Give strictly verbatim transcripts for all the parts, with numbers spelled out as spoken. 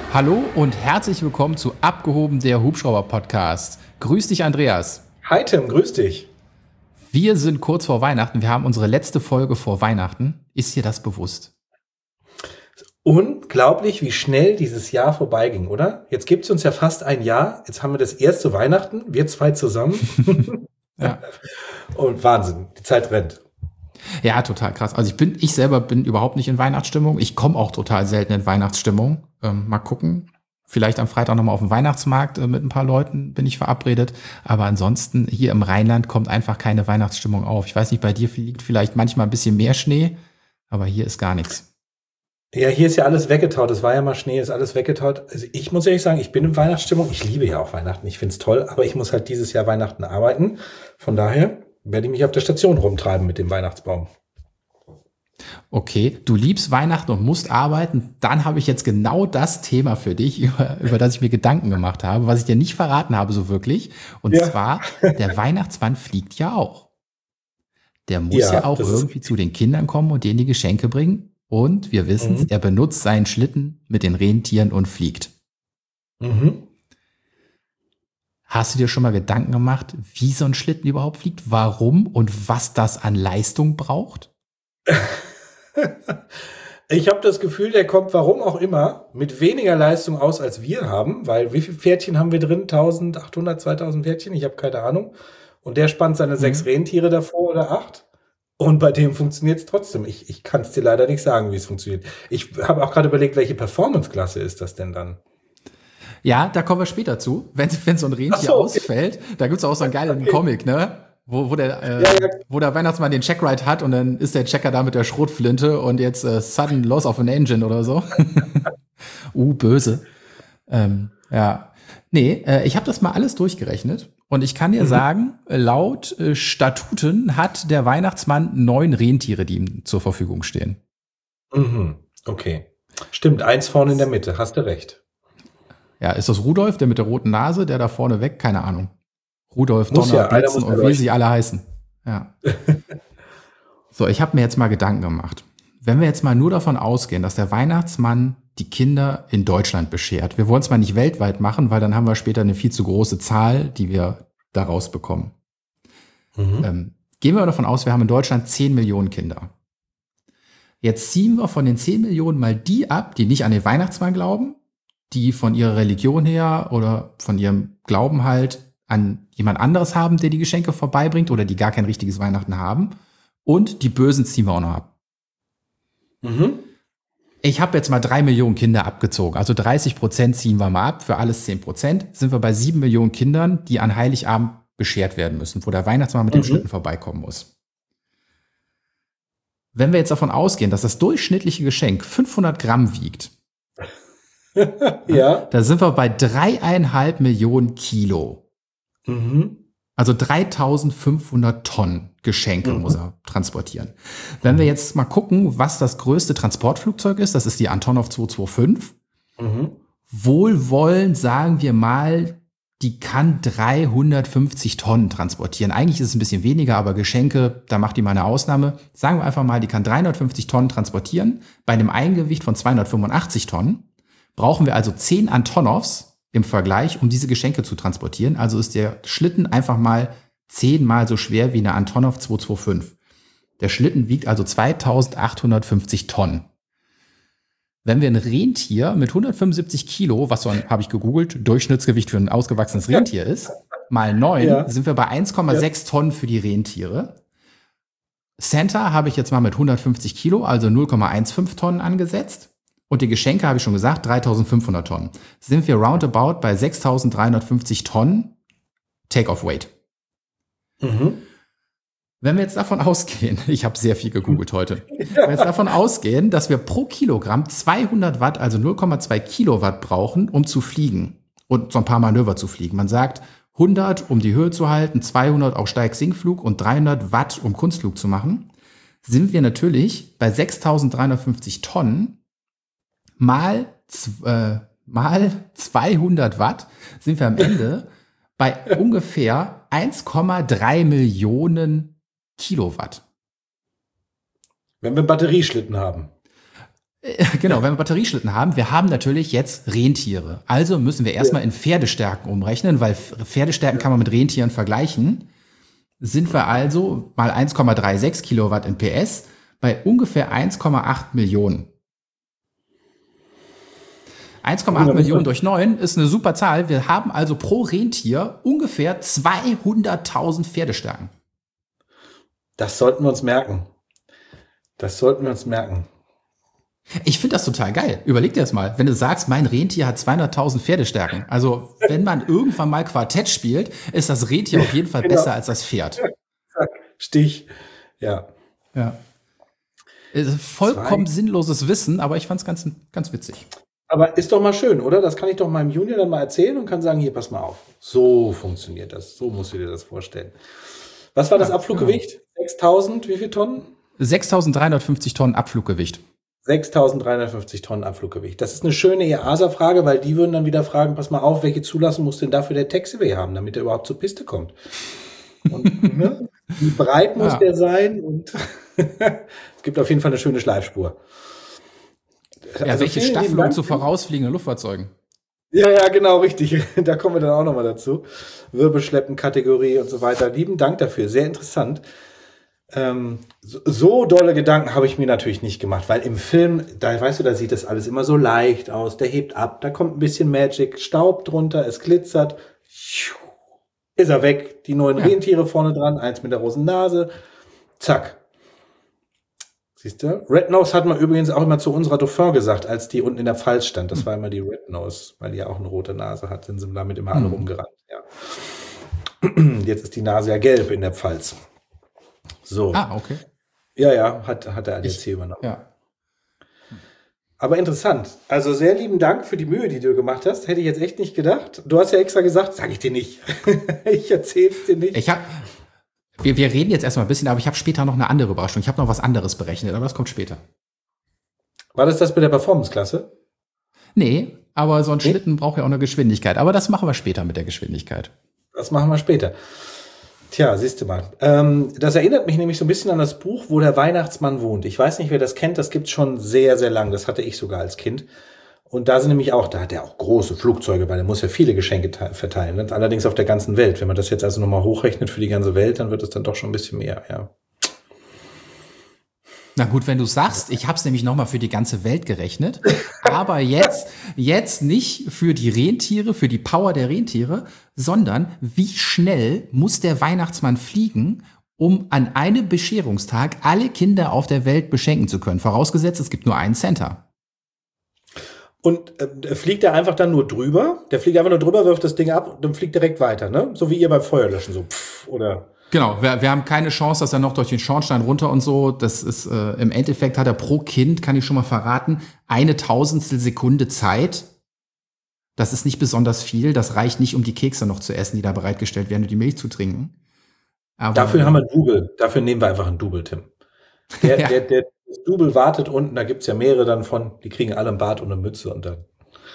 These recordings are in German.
Hallo und herzlich willkommen zu Abgehoben, der Hubschrauber-Podcast. Grüß dich, Andreas. Hi Tim, grüß dich. Wir sind kurz vor Weihnachten. Wir haben unsere letzte Folge vor Weihnachten. Ist dir das bewusst? Unglaublich, wie schnell dieses Jahr vorbeiging, oder? Jetzt gibt es uns ja fast ein Jahr. Jetzt haben wir das erste Weihnachten, wir zwei zusammen. Ja. Und Wahnsinn, die Zeit rennt. Ja, total krass. Also ich bin, ich selber bin überhaupt nicht in Weihnachtsstimmung. Ich komme auch total selten in Weihnachtsstimmung. Ähm, mal gucken. Vielleicht am Freitag nochmal auf dem Weihnachtsmarkt äh, mit ein paar Leuten bin ich verabredet. Aber ansonsten hier im Rheinland kommt einfach keine Weihnachtsstimmung auf. Ich weiß nicht, bei dir liegt vielleicht manchmal ein bisschen mehr Schnee, aber hier ist gar nichts. Ja, hier ist ja alles weggetaut. Es war ja mal Schnee, ist alles weggetaut. Also ich muss ehrlich sagen, ich bin in Weihnachtsstimmung. Ich liebe ja auch Weihnachten. Ich find's toll, aber ich muss halt dieses Jahr Weihnachten arbeiten. Von daher werde ich mich auf der Station rumtreiben mit dem Weihnachtsbaum. Okay, du liebst Weihnachten und musst arbeiten. Dann habe ich jetzt genau das Thema für dich, über, über das ich mir Gedanken gemacht habe, was ich dir nicht verraten habe so wirklich. Und Ja. zwar, der Weihnachtsmann fliegt ja auch. Der muss ja, Ja, auch das ist irgendwie zu den Kindern kommen und denen die Geschenke bringen. Und wir wissen es, Mhm. er benutzt seinen Schlitten mit den Rentieren und fliegt. Mhm. Hast du dir schon mal Gedanken gemacht, wie so ein Schlitten überhaupt fliegt? Warum und was das an Leistung braucht? Ich habe das Gefühl, der kommt, warum auch immer, mit weniger Leistung aus, als wir haben, weil wie viele Pferdchen haben wir drin? eintausendachthundert, zweitausend Pferdchen? Ich habe keine Ahnung. Und der spannt seine sechs Rentiere davor oder acht. Und bei dem funktioniert es trotzdem. Ich, ich kann es dir leider nicht sagen, wie es funktioniert. Ich habe auch gerade überlegt, welche Performance-Klasse ist das denn dann? Ja, da kommen wir später zu. Wenn, wenn so ein Rentier Ach so, okay. ausfällt, da gibt's auch so einen geilen Okay. Comic, ne? Wo, wo, der, äh, Ja, ja. wo der Weihnachtsmann den Checkride hat und dann ist der Checker da mit der Schrotflinte und jetzt äh, sudden loss of an engine oder so. uh, böse. Ähm, ja. Nee, äh, ich habe das mal alles durchgerechnet und ich kann dir Mhm. sagen, laut äh, Statuten hat der Weihnachtsmann neun Rentiere, die ihm zur Verfügung stehen. Mhm. Okay. Stimmt, eins vorne in der Mitte, hast du recht. Ja, ist das Rudolf, der mit der roten Nase, der da vorne weg? Keine Ahnung. Rudolf, Muss Donner, ja, einer Blitzen muss ja und wie leuchten. sie alle heißen. Ja. So, ich habe mir jetzt mal Gedanken gemacht. Wenn wir jetzt mal nur davon ausgehen, dass der Weihnachtsmann die Kinder in Deutschland beschert. Wir wollen es mal nicht weltweit machen, weil dann haben wir später eine viel zu große Zahl, die wir daraus bekommen. Mhm. Ähm, gehen wir davon aus, wir haben in Deutschland zehn Millionen Kinder. Jetzt ziehen wir von den zehn Millionen mal die ab, die nicht an den Weihnachtsmann glauben, die von ihrer Religion her oder von ihrem Glauben halt an jemand anderes haben, der die Geschenke vorbeibringt oder die gar kein richtiges Weihnachten haben. Und die Bösen ziehen wir auch noch ab. Mhm. Ich habe jetzt mal drei Millionen Kinder abgezogen. Also dreißig Prozent ziehen wir mal ab. Für alles zehn Prozent sind wir bei sieben Millionen Kindern, die an Heiligabend beschert werden müssen, wo der Weihnachtsmann mit dem Mhm. Schlitten vorbeikommen muss. Wenn wir jetzt davon ausgehen, dass das durchschnittliche Geschenk fünfhundert Gramm wiegt, Ja. da sind wir bei dreieinhalb Millionen Kilo. Mhm. Also dreitausendfünfhundert Tonnen Geschenke Mhm. muss er transportieren. Wenn wir jetzt mal gucken, was das größte Transportflugzeug ist, das ist die Antonov zweihunderfünfundzwanzig. Mhm. Wohlwollend sagen wir mal, die kann dreihundertfünfzig Tonnen transportieren. Eigentlich ist es ein bisschen weniger, aber Geschenke, da macht die mal eine Ausnahme. Sagen wir einfach mal, die kann dreihundertfünfzig Tonnen transportieren. Bei einem Eigengewicht von zweihundertfünfundachtzig Tonnen brauchen wir also zehn Antonovs im Vergleich, um diese Geschenke zu transportieren. Also ist der Schlitten einfach mal zehnmal so schwer wie eine Antonov zweihunderfünfundzwanzig. Der Schlitten wiegt also zweitausendachthundertfünfzig Tonnen. Wenn wir ein Rentier mit hundertfünfundsiebzig Kilo, was so ein, habe ich gegoogelt, Durchschnittsgewicht für ein ausgewachsenes Rentier ist, mal neun, Ja. sind wir bei eins Komma sechs Tonnen für die Rentiere. Santa habe ich jetzt mal mit hundertfünfzig Kilo, also null Komma fünfzehn Tonnen angesetzt. Und die Geschenke habe ich schon gesagt, dreitausendfünfhundert Tonnen. Sind wir roundabout bei sechstausenddreihundertfünfzig Tonnen Take-off-Weight. Mhm. Wenn wir jetzt davon ausgehen, ich habe sehr viel gegoogelt heute, wenn wir jetzt davon ausgehen, dass wir pro Kilogramm zweihundert Watt, also null Komma zwei Kilowatt brauchen, um zu fliegen und so ein paar Manöver zu fliegen. Man sagt hundert, um die Höhe zu halten, zweihundert auch Steig-Sinkflug und dreihundert Watt, um Kunstflug zu machen, sind wir natürlich bei sechstausenddreihundertfünfzig Tonnen mal, äh, mal zweihundert Watt, sind wir am Ende bei ungefähr eins Komma drei Millionen Kilowatt. Wenn wir einen Batterieschlitten haben. Genau, wenn wir Batterieschlitten haben, wir haben natürlich jetzt Rentiere. Also müssen wir erstmal Ja. in Pferdestärken umrechnen, weil Pferdestärken kann man mit Rentieren vergleichen. Sind wir also mal eins Komma sechsunddreißig Kilowatt in P S bei ungefähr eins Komma acht Millionen. eins Komma acht Millionen durch neun ist eine super Zahl. Wir haben also pro Rentier ungefähr zweihunderttausend Pferdestärken. Das sollten wir uns merken. Das sollten wir uns merken. Ich finde das total geil. Überleg dir das mal. Wenn du sagst, mein Rentier hat zweihunderttausend Pferdestärken. Also, wenn man irgendwann mal Quartett spielt, ist das Rentier auf jeden Fall Genau. besser als das Pferd. Zack, Stich. Ja. Ja. Es ist vollkommen Zwei. sinnloses Wissen, aber ich fand es ganz, ganz witzig. Aber ist doch mal schön, oder? Das kann ich doch meinem Junior dann mal erzählen und kann sagen, hier, pass mal auf. So funktioniert das. So musst du dir das vorstellen. Was war das Ja, Abfluggewicht? sechstausend, wie viel Tonnen? sechstausenddreihundertfünfzig Tonnen Abfluggewicht. sechstausenddreihundertfünfzig Tonnen Abfluggewicht. Das ist eine schöne E A S A-Frage, weil die würden dann wieder fragen, pass mal auf, welche Zulassung muss denn dafür der Taxiway haben, damit er überhaupt zur Piste kommt? Und, ne? Wie breit muss Ja. der sein? Und es gibt auf jeden Fall eine schöne Schleifspur. Ja, Also welche vielen lieben Staffelung Dank. zu vorausfliegenden Luftfahrzeugen? Ja, ja, genau, richtig. Da kommen wir dann auch nochmal dazu. Wirbelschleppen-Kategorie und so weiter. Lieben Dank dafür, sehr interessant. Ähm, so, so dolle Gedanken habe ich mir natürlich nicht gemacht, weil im Film, da weißt du, da sieht das alles immer so leicht aus, der hebt ab, da kommt ein bisschen Magic, Staub drunter, es glitzert, ist er weg, die neuen Ja. Rentiere vorne dran, eins mit der roten Nase, zack. Siehst du? Red Nose hat man übrigens auch immer zu unserer Dauphin gesagt, als die unten in der Pfalz stand. Das war immer die Red Nose, weil die ja auch eine rote Nase hat, sind sie damit immer alle Hm. rumgerannt. Ja. Jetzt ist die Nase ja gelb in der Pfalz. So. Ah, okay. Ja, ja, hat, hat der A D C Ich- übernommen. Ja. Aber interessant. Also sehr lieben Dank für die Mühe, die du gemacht hast. Hätte ich jetzt echt nicht gedacht. Du hast ja extra gesagt, sage ich dir nicht. Ich erzähl's dir nicht. Ich hab, wir, wir reden jetzt erstmal ein bisschen, aber ich habe später noch eine andere Überraschung. Ich habe noch was anderes berechnet, aber das kommt später. War das das mit der Performance-Klasse? Nee, aber so ein Nee? Schlitten braucht ja auch eine Geschwindigkeit. Aber das machen wir später mit der Geschwindigkeit. Das machen wir später. Tja, siehst du mal. Ähm, das erinnert mich nämlich so ein bisschen an das Buch, wo der Weihnachtsmann wohnt. Ich weiß nicht, wer das kennt. Das gibt's schon sehr, sehr lang. Das hatte ich sogar als Kind. Und da sind nämlich auch, da hat er auch große Flugzeuge, weil er muss ja viele Geschenke te- verteilen. Ne? Allerdings auf der ganzen Welt. Wenn man das jetzt also nochmal hochrechnet für die ganze Welt, dann wird es dann doch schon ein bisschen mehr, ja. Na gut, wenn du sagst, ich habe es nämlich nochmal für die ganze Welt gerechnet, aber jetzt, jetzt nicht für die Rentiere, für die Power der Rentiere, sondern wie schnell muss der Weihnachtsmann fliegen, um an einem Bescherungstag alle Kinder auf der Welt beschenken zu können. Vorausgesetzt, es gibt nur einen Center. Und äh, fliegt er einfach dann nur drüber? Der fliegt einfach nur drüber, wirft das Ding ab und dann fliegt direkt weiter, ne? So wie ihr beim Feuerlöschen, so pff, oder... Genau, wir, wir haben keine Chance, dass er noch durch den Schornstein runter und so. Das ist äh, im Endeffekt hat er pro Kind, kann ich schon mal verraten, eine Tausendstel Sekunde Zeit. Das ist nicht besonders viel. Das reicht nicht, um die Kekse noch zu essen, die da bereitgestellt werden und die Milch zu trinken. Aber, Dafür haben wir ein Double. Dafür nehmen wir einfach ein Double, Tim. Der, Ja. der, der, das Double wartet unten, da gibt's ja mehrere dann von, die kriegen alle einen Bart und eine Mütze und dann.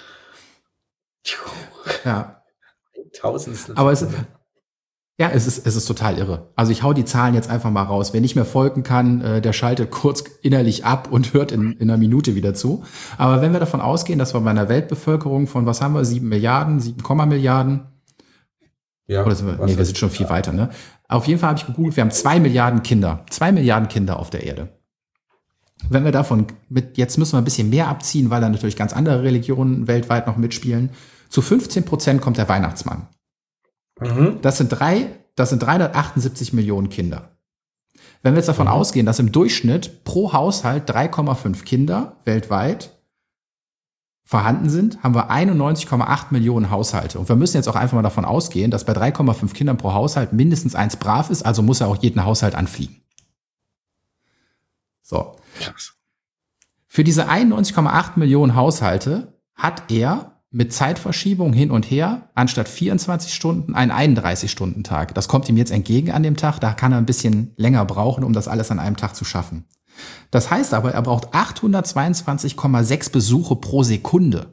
ja. Tausendstel. Aber es, ja, es ist, es ist total irre. Also ich hau die Zahlen jetzt einfach mal raus. Wer nicht mehr folgen kann, äh, der schaltet kurz innerlich ab und hört in, in einer Minute wieder zu. Aber wenn wir davon ausgehen, dass wir bei einer Weltbevölkerung von, was haben wir, sieben Milliarden, sieben Milliarden, ja, oder sind wir, was nee, wir weiß sind schon ich. viel weiter, ne? Auf jeden Fall habe ich gegoogelt, wir haben zwei Milliarden Kinder. Zwei Milliarden Kinder auf der Erde. Wenn wir davon mit, jetzt müssen wir ein bisschen mehr abziehen, weil da natürlich ganz andere Religionen weltweit noch mitspielen. Zu fünfzehn Prozent kommt der Weihnachtsmann. Mhm. Das sind drei, das sind dreihundertachtundsiebzig Millionen Kinder. Wenn wir jetzt davon Mhm. ausgehen, dass im Durchschnitt pro Haushalt drei Komma fünf Kinder weltweit vorhanden sind, haben wir einundneunzig Komma acht Millionen Haushalte. Und wir müssen jetzt auch einfach mal davon ausgehen, dass bei drei Komma fünf Kindern pro Haushalt mindestens eins brav ist, also muss er auch jeden Haushalt anfliegen. So. Krass. Für diese einundneunzig Komma acht Millionen Haushalte hat er mit Zeitverschiebung hin und her anstatt vierundzwanzig Stunden einen einunddreißig-Stunden-Tag. Das kommt ihm jetzt entgegen an dem Tag. Da kann er ein bisschen länger brauchen, um das alles an einem Tag zu schaffen. Das heißt aber, er braucht achthundertzweiundzwanzig Komma sechs Besuche pro Sekunde.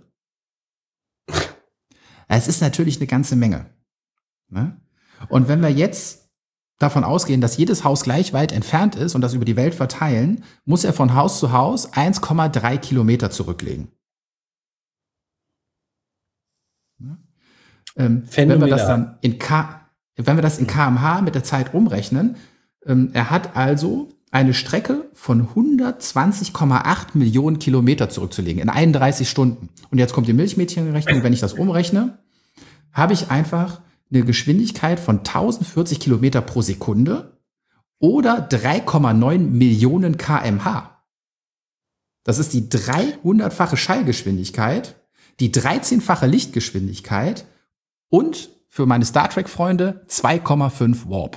Es ist natürlich eine ganze Menge. Ne? Und wenn wir jetzt davon ausgehen, dass jedes Haus gleich weit entfernt ist und das über die Welt verteilen, muss er von Haus zu Haus eins Komma drei Kilometer zurücklegen. Ähm, wenn wir das dann in K, wenn wir das in Kilometer pro Stunde mit der Zeit umrechnen, ähm, er hat also eine Strecke von hundertzwanzig Komma acht Millionen Kilometer zurückzulegen in einunddreißig Stunden. Und jetzt kommt die Milchmädchenrechnung. Wenn ich das umrechne, habe ich einfach eine Geschwindigkeit von tausendvierzig Kilometer pro Sekunde oder drei Komma neun Millionen Kilometer pro Stunde. Das ist die dreihundertfache Schallgeschwindigkeit, die dreizehnfache Lichtgeschwindigkeit und für meine Star Trek-Freunde zwei Komma fünf Warp.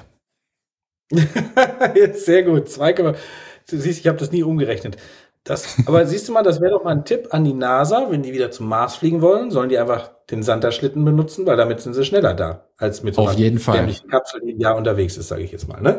Sehr gut. zwei, du siehst, ich habe das nie umgerechnet. Das, aber siehst du mal, das wäre doch mal ein Tipp an die NASA, wenn die wieder zum Mars fliegen wollen, sollen die einfach den Santa-Schlitten benutzen, weil damit sind sie schneller da, als mit so Auf einer jeden Fall. dämlichen Kapsel, die ein Jahr unterwegs ist, sage ich jetzt mal. Ne?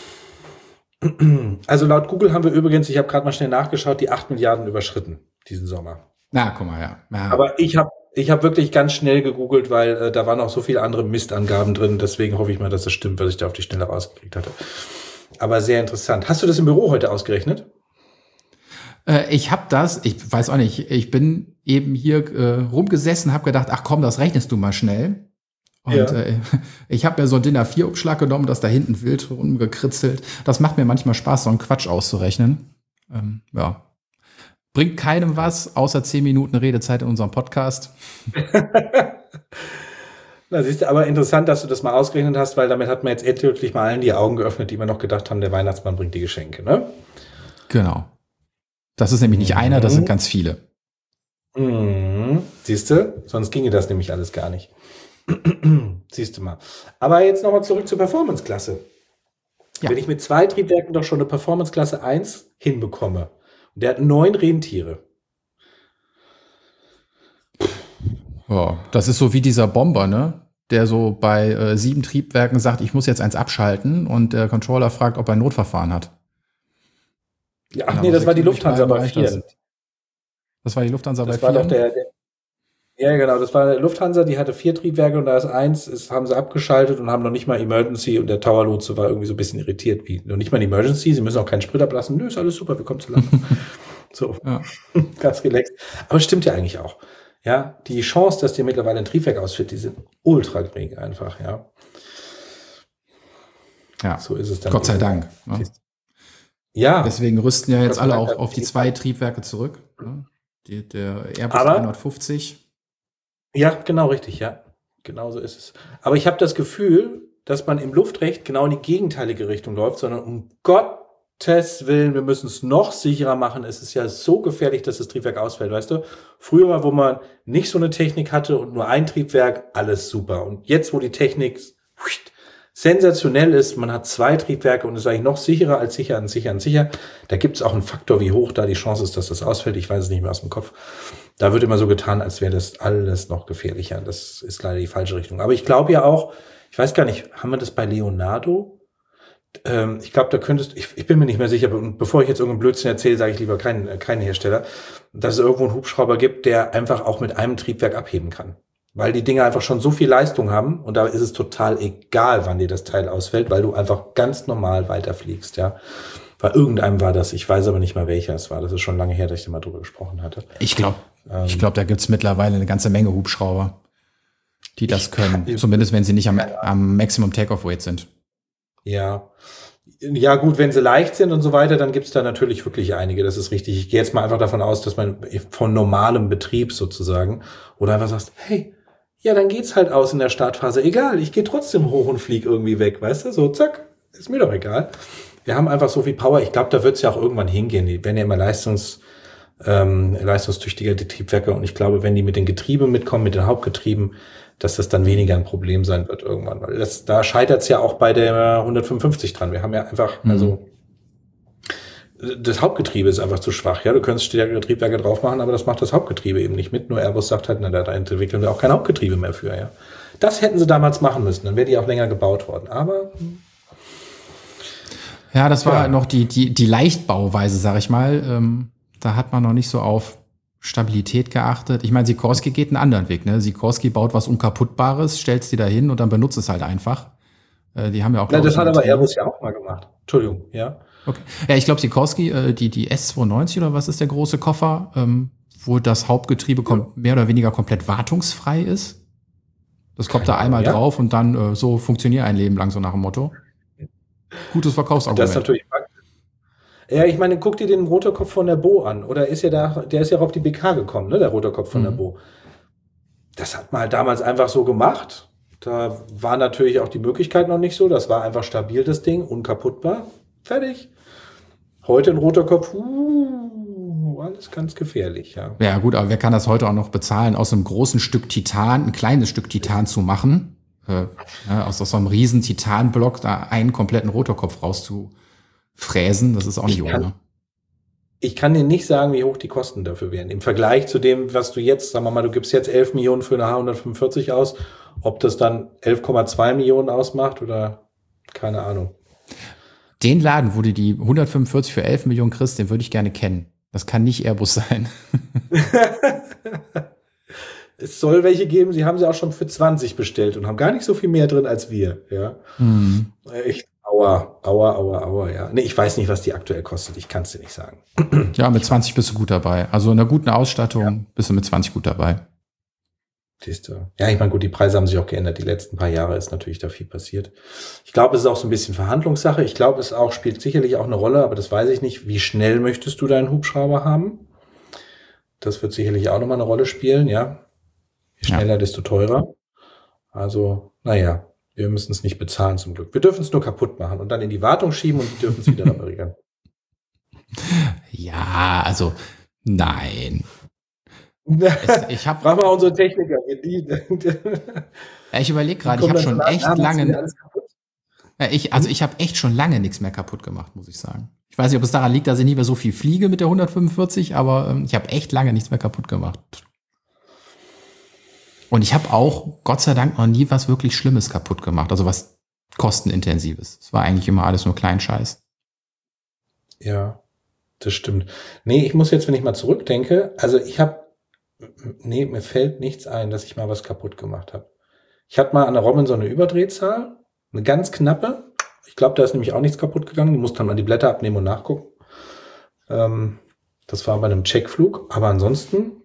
Also laut Google haben wir übrigens, ich habe gerade mal schnell nachgeschaut, die acht Milliarden überschritten diesen Sommer. Na, guck mal, ja. ja. Aber ich habe ich hab wirklich ganz schnell gegoogelt, weil äh, da waren auch so viele andere Mistangaben drin. Deswegen hoffe ich mal, dass das stimmt, was ich da auf die Schnelle rausgekriegt hatte. Aber sehr interessant. Hast du das im Büro heute ausgerechnet? Äh, ich habe das, ich weiß auch nicht, ich bin eben hier äh, rumgesessen, habe gedacht, ach komm, das rechnest du mal schnell. Und ja. äh, ich habe mir so einen D I N A vier Umschlag genommen, das da hinten wild rumgekritzelt. Das macht mir manchmal Spaß, so einen Quatsch auszurechnen. Ähm, ja. Bringt keinem was, außer zehn Minuten Redezeit in unserem Podcast. Na, siehst du, aber interessant, dass du das mal ausgerechnet hast, weil damit hat man jetzt endlich mal allen die Augen geöffnet, die immer noch gedacht haben, der Weihnachtsmann bringt die Geschenke, ne? Genau. Das ist nämlich nicht einer, das sind ganz viele. Mhm. Siehst du? Sonst ginge das nämlich alles gar nicht. Siehst du mal. Aber jetzt nochmal zurück zur Performance-Klasse. Ja. Wenn ich mit zwei Triebwerken doch schon eine Performance-Klasse eins hinbekomme, und der hat neun Rentiere. Ja, das ist so wie dieser Bomber, ne? Der so bei äh, sieben Triebwerken sagt, ich muss jetzt eins abschalten und der Controller fragt, ob er ein Notverfahren hat. Ja, ach nee, das war die Lufthansa bei vier. Das, das war die Lufthansa das bei vier? War doch der, der, ja, genau, das war Lufthansa, die hatte vier Triebwerke und da ist eins, ist, haben sie abgeschaltet und haben noch nicht mal Emergency und der Tower-Lotse war irgendwie so ein bisschen irritiert, wie noch nicht mal Emergency, sie müssen auch keinen Sprit ablassen. Nö, ist alles super, wir kommen zu landen. So, ja. Ganz relaxed. Aber es stimmt ja eigentlich auch. Ja, die Chance, dass dir mittlerweile ein Triebwerk ausfällt, die sind ultra gering einfach, ja. Ja, so ist es dann. Gott sei Dank. Ne? Ja. Deswegen rüsten ja jetzt alle auch auf die zwei Triebwerke zurück. Ne? Die, der Airbus Aber, dreihundertfünfzig. Ja, genau, richtig, ja. Genau so ist es. Aber ich habe das Gefühl, dass man im Luftrecht genau in die gegenteilige Richtung läuft, sondern um Gottes Willen, wir müssen es noch sicherer machen. Es ist ja so gefährlich, dass das Triebwerk ausfällt, weißt du? Früher mal, wo man nicht so eine Technik hatte und nur ein Triebwerk, alles super. Und jetzt, wo die Technik sensationell ist, man hat zwei Triebwerke und ist eigentlich noch sicherer als sicher und sicher und sicher. Da gibt es auch einen Faktor, wie hoch da die Chance ist, dass das ausfällt. Ich weiß es nicht mehr aus dem Kopf. Da wird immer so getan, als wäre das alles noch gefährlicher. Das ist leider die falsche Richtung. Aber ich glaube ja auch, ich weiß gar nicht, haben wir das bei Leonardo? Ähm, ich glaube, da könntest, ich, ich bin mir nicht mehr sicher, und bevor ich jetzt irgendeinen Blödsinn erzähle, sage ich lieber keinen, keinen Hersteller, dass es irgendwo einen Hubschrauber gibt, der einfach auch mit einem Triebwerk abheben kann. Weil die Dinger einfach schon so viel Leistung haben und da ist es total egal, wann dir das Teil ausfällt, weil du einfach ganz normal weiterfliegst, ja. Bei irgendeinem war das, ich weiß aber nicht mal welcher es war. Das ist schon lange her, dass ich da mal drüber gesprochen hatte. Ich glaube, ähm, ich glaube, da gibt's mittlerweile eine ganze Menge Hubschrauber, die das können. Kann, Zumindest wenn sie nicht am, am Maximum Takeoff Weight sind. Ja. Ja gut, wenn sie leicht sind und so weiter, dann gibt's da natürlich wirklich einige. Das ist richtig. Ich gehe jetzt mal einfach davon aus, dass man von normalem Betrieb sozusagen oder einfach sagst, hey, ja, dann geht's halt aus in der Startphase. Egal, ich gehe trotzdem hoch und flieg irgendwie weg, weißt du? So, zack, ist mir doch egal. Wir haben einfach so viel Power. Ich glaube, da wird's ja auch irgendwann hingehen. Die werden ja immer leistungs, ähm, leistungstüchtiger, die Triebwerke. Und ich glaube, wenn die mit den Getrieben mitkommen, mit den Hauptgetrieben, dass das dann weniger ein Problem sein wird irgendwann. Weil das, da scheitert's ja auch bei der hundertfünfundfünfzig dran. Wir haben ja einfach, mhm. also das Hauptgetriebe ist einfach zu schwach. Ja, du könntest stärkere Triebwerke drauf machen, aber das macht das Hauptgetriebe eben nicht mit. Nur Airbus sagt halt, na, da entwickeln wir auch kein Hauptgetriebe mehr für. Ja, das hätten sie damals machen müssen. Dann wäre die auch länger gebaut worden. Aber ja, das war ja. halt noch die die die Leichtbauweise, sag ich mal. Ähm, da hat man noch nicht so auf Stabilität geachtet. Ich meine, Sikorsky geht einen anderen Weg. Ne? Sikorsky baut was Unkaputtbares, stellst die da hin und dann benutzt es halt einfach. Äh, die haben ja auch, Ja, glaube das ich, hat ein aber Getriebe. Airbus ja auch mal gemacht. Entschuldigung, ja. Okay. Ja, ich glaube, Sikorsky, äh, die, die S zweiundneunzig oder was ist der große Koffer, ähm, wo das Hauptgetriebe kom- mehr oder weniger komplett wartungsfrei ist. Das kommt da Keine Ahnung, einmal ja. drauf und dann äh, so funktioniert ein Leben lang, so nach dem Motto. Gutes Das ist Verkaufsargument. natürlich praktisch. Ja, ich meine, guck dir den Rotorkopf von der Bo an. Oder ist ja da, der ist ja auch auf die B K gekommen, ne, der Rotorkopf von der Mhm. Bo. Das hat man halt damals einfach so gemacht. Da war natürlich auch die Möglichkeit noch nicht so. Das war einfach stabil, das Ding, unkaputtbar. Fertig. Heute ein Rotorkopf, uh, alles ganz gefährlich, ja. Ja gut, aber wer kann das heute auch noch bezahlen, aus einem großen Stück Titan, ein kleines Stück Titan zu machen? Äh, ja, aus, aus so einem riesen Titanblock da einen kompletten Rotorkopf rauszufräsen, das ist auch nicht Ich kann- ohne. Ich kann dir nicht sagen, wie hoch die Kosten dafür wären. Im Vergleich zu dem, was du jetzt, sagen wir mal, du gibst jetzt elf Millionen für eine H hundertfünfundvierzig aus, ob das dann elf Komma zwei Millionen ausmacht oder keine Ahnung. Den Laden, wo du die hundertfünfundvierzig für elf Millionen kriegst, den würde ich gerne kennen. Das kann nicht Airbus sein. Es soll welche geben, sie haben sie auch schon für zwanzig bestellt und haben gar nicht so viel mehr drin als wir, ja. Hm. Echt, aua, aua, aua, aua, ja. Nee, ich weiß nicht, was die aktuell kostet, ich kann es dir nicht sagen. Ja, mit zwanzig bist du gut dabei. Also in einer guten Ausstattung bist du mit zwanzig gut dabei. Siehst du. Ja, ich meine, gut, die Preise haben sich auch geändert. Die letzten paar Jahre ist natürlich da viel passiert. Ich glaube, es ist auch so ein bisschen Verhandlungssache. Ich glaube, es auch spielt sicherlich auch eine Rolle, aber das weiß ich nicht. Wie schnell möchtest du deinen Hubschrauber haben? Das wird sicherlich auch nochmal eine Rolle spielen, ja. Je Ja. schneller, desto teurer. Also, naja, wir müssen es nicht bezahlen zum Glück. Wir dürfen es nur kaputt machen und dann in die Wartung schieben und die dürfen es wieder reparieren. Ja, also nein. Es, ich habe, Frag mal unsere Techniker. Die, ich überlege gerade, ich kommen habe dann schon danach, echt haben sie wieder lange, alles kaputt. ja, ich, also ich habe echt schon lange nichts mehr kaputt gemacht, muss ich sagen. Ich weiß nicht, ob es daran liegt, dass ich nicht mehr so viel fliege mit der hundertfünfundvierzig, aber ähm, ich habe echt lange nichts mehr kaputt gemacht. Und ich habe auch, Gott sei Dank, noch nie was wirklich Schlimmes kaputt gemacht, also was kostenintensives. Es war eigentlich immer alles nur Kleinscheiß. Ja, das stimmt. Nee, ich muss jetzt, wenn ich mal zurückdenke, also ich habe, nee, mir fällt nichts ein, dass ich mal was kaputt gemacht habe. Ich hatte mal an der Robinson eine Überdrehzahl, eine ganz knappe. Ich glaube, da ist nämlich auch nichts kaputt gegangen. Du musst dann mal die Blätter abnehmen und nachgucken. Ähm, das war bei einem Checkflug, aber ansonsten,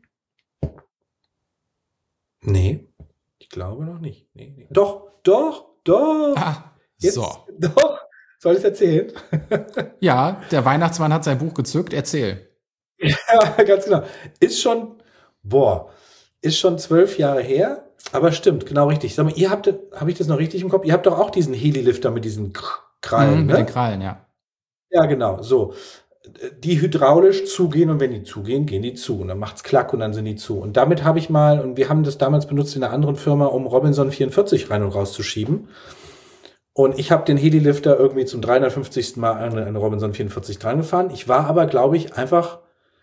nee, ich glaube noch nicht. Nee, nee. Doch, doch, doch. Ah, Jetzt, so. Doch. Soll ich es erzählen? Ja, der Weihnachtsmann hat sein Buch gezückt, erzähl. Ja, ganz genau. Ist schon, boah, ist schon zwölf Jahre her, aber stimmt, genau richtig. Sag mal, ihr habt, habe ich das noch richtig im Kopf? Ihr habt doch auch diesen Heli-Lifter mit diesen Krallen, Mhm, mit ne? den Krallen, ja. Ja, genau, so. Die hydraulisch zugehen und wenn die zugehen, gehen die zu. Und dann macht's klack und dann sind die zu. Und damit habe ich mal, und wir haben das damals benutzt in einer anderen Firma, um Robinson vierundvierzig rein und rauszuschieben. Und ich habe den Heli-Lifter irgendwie zum dreihundertfünfzigsten Mal eine, eine Robinson vierundvierzig dran gefahren. Ich war aber, glaube ich, einfach,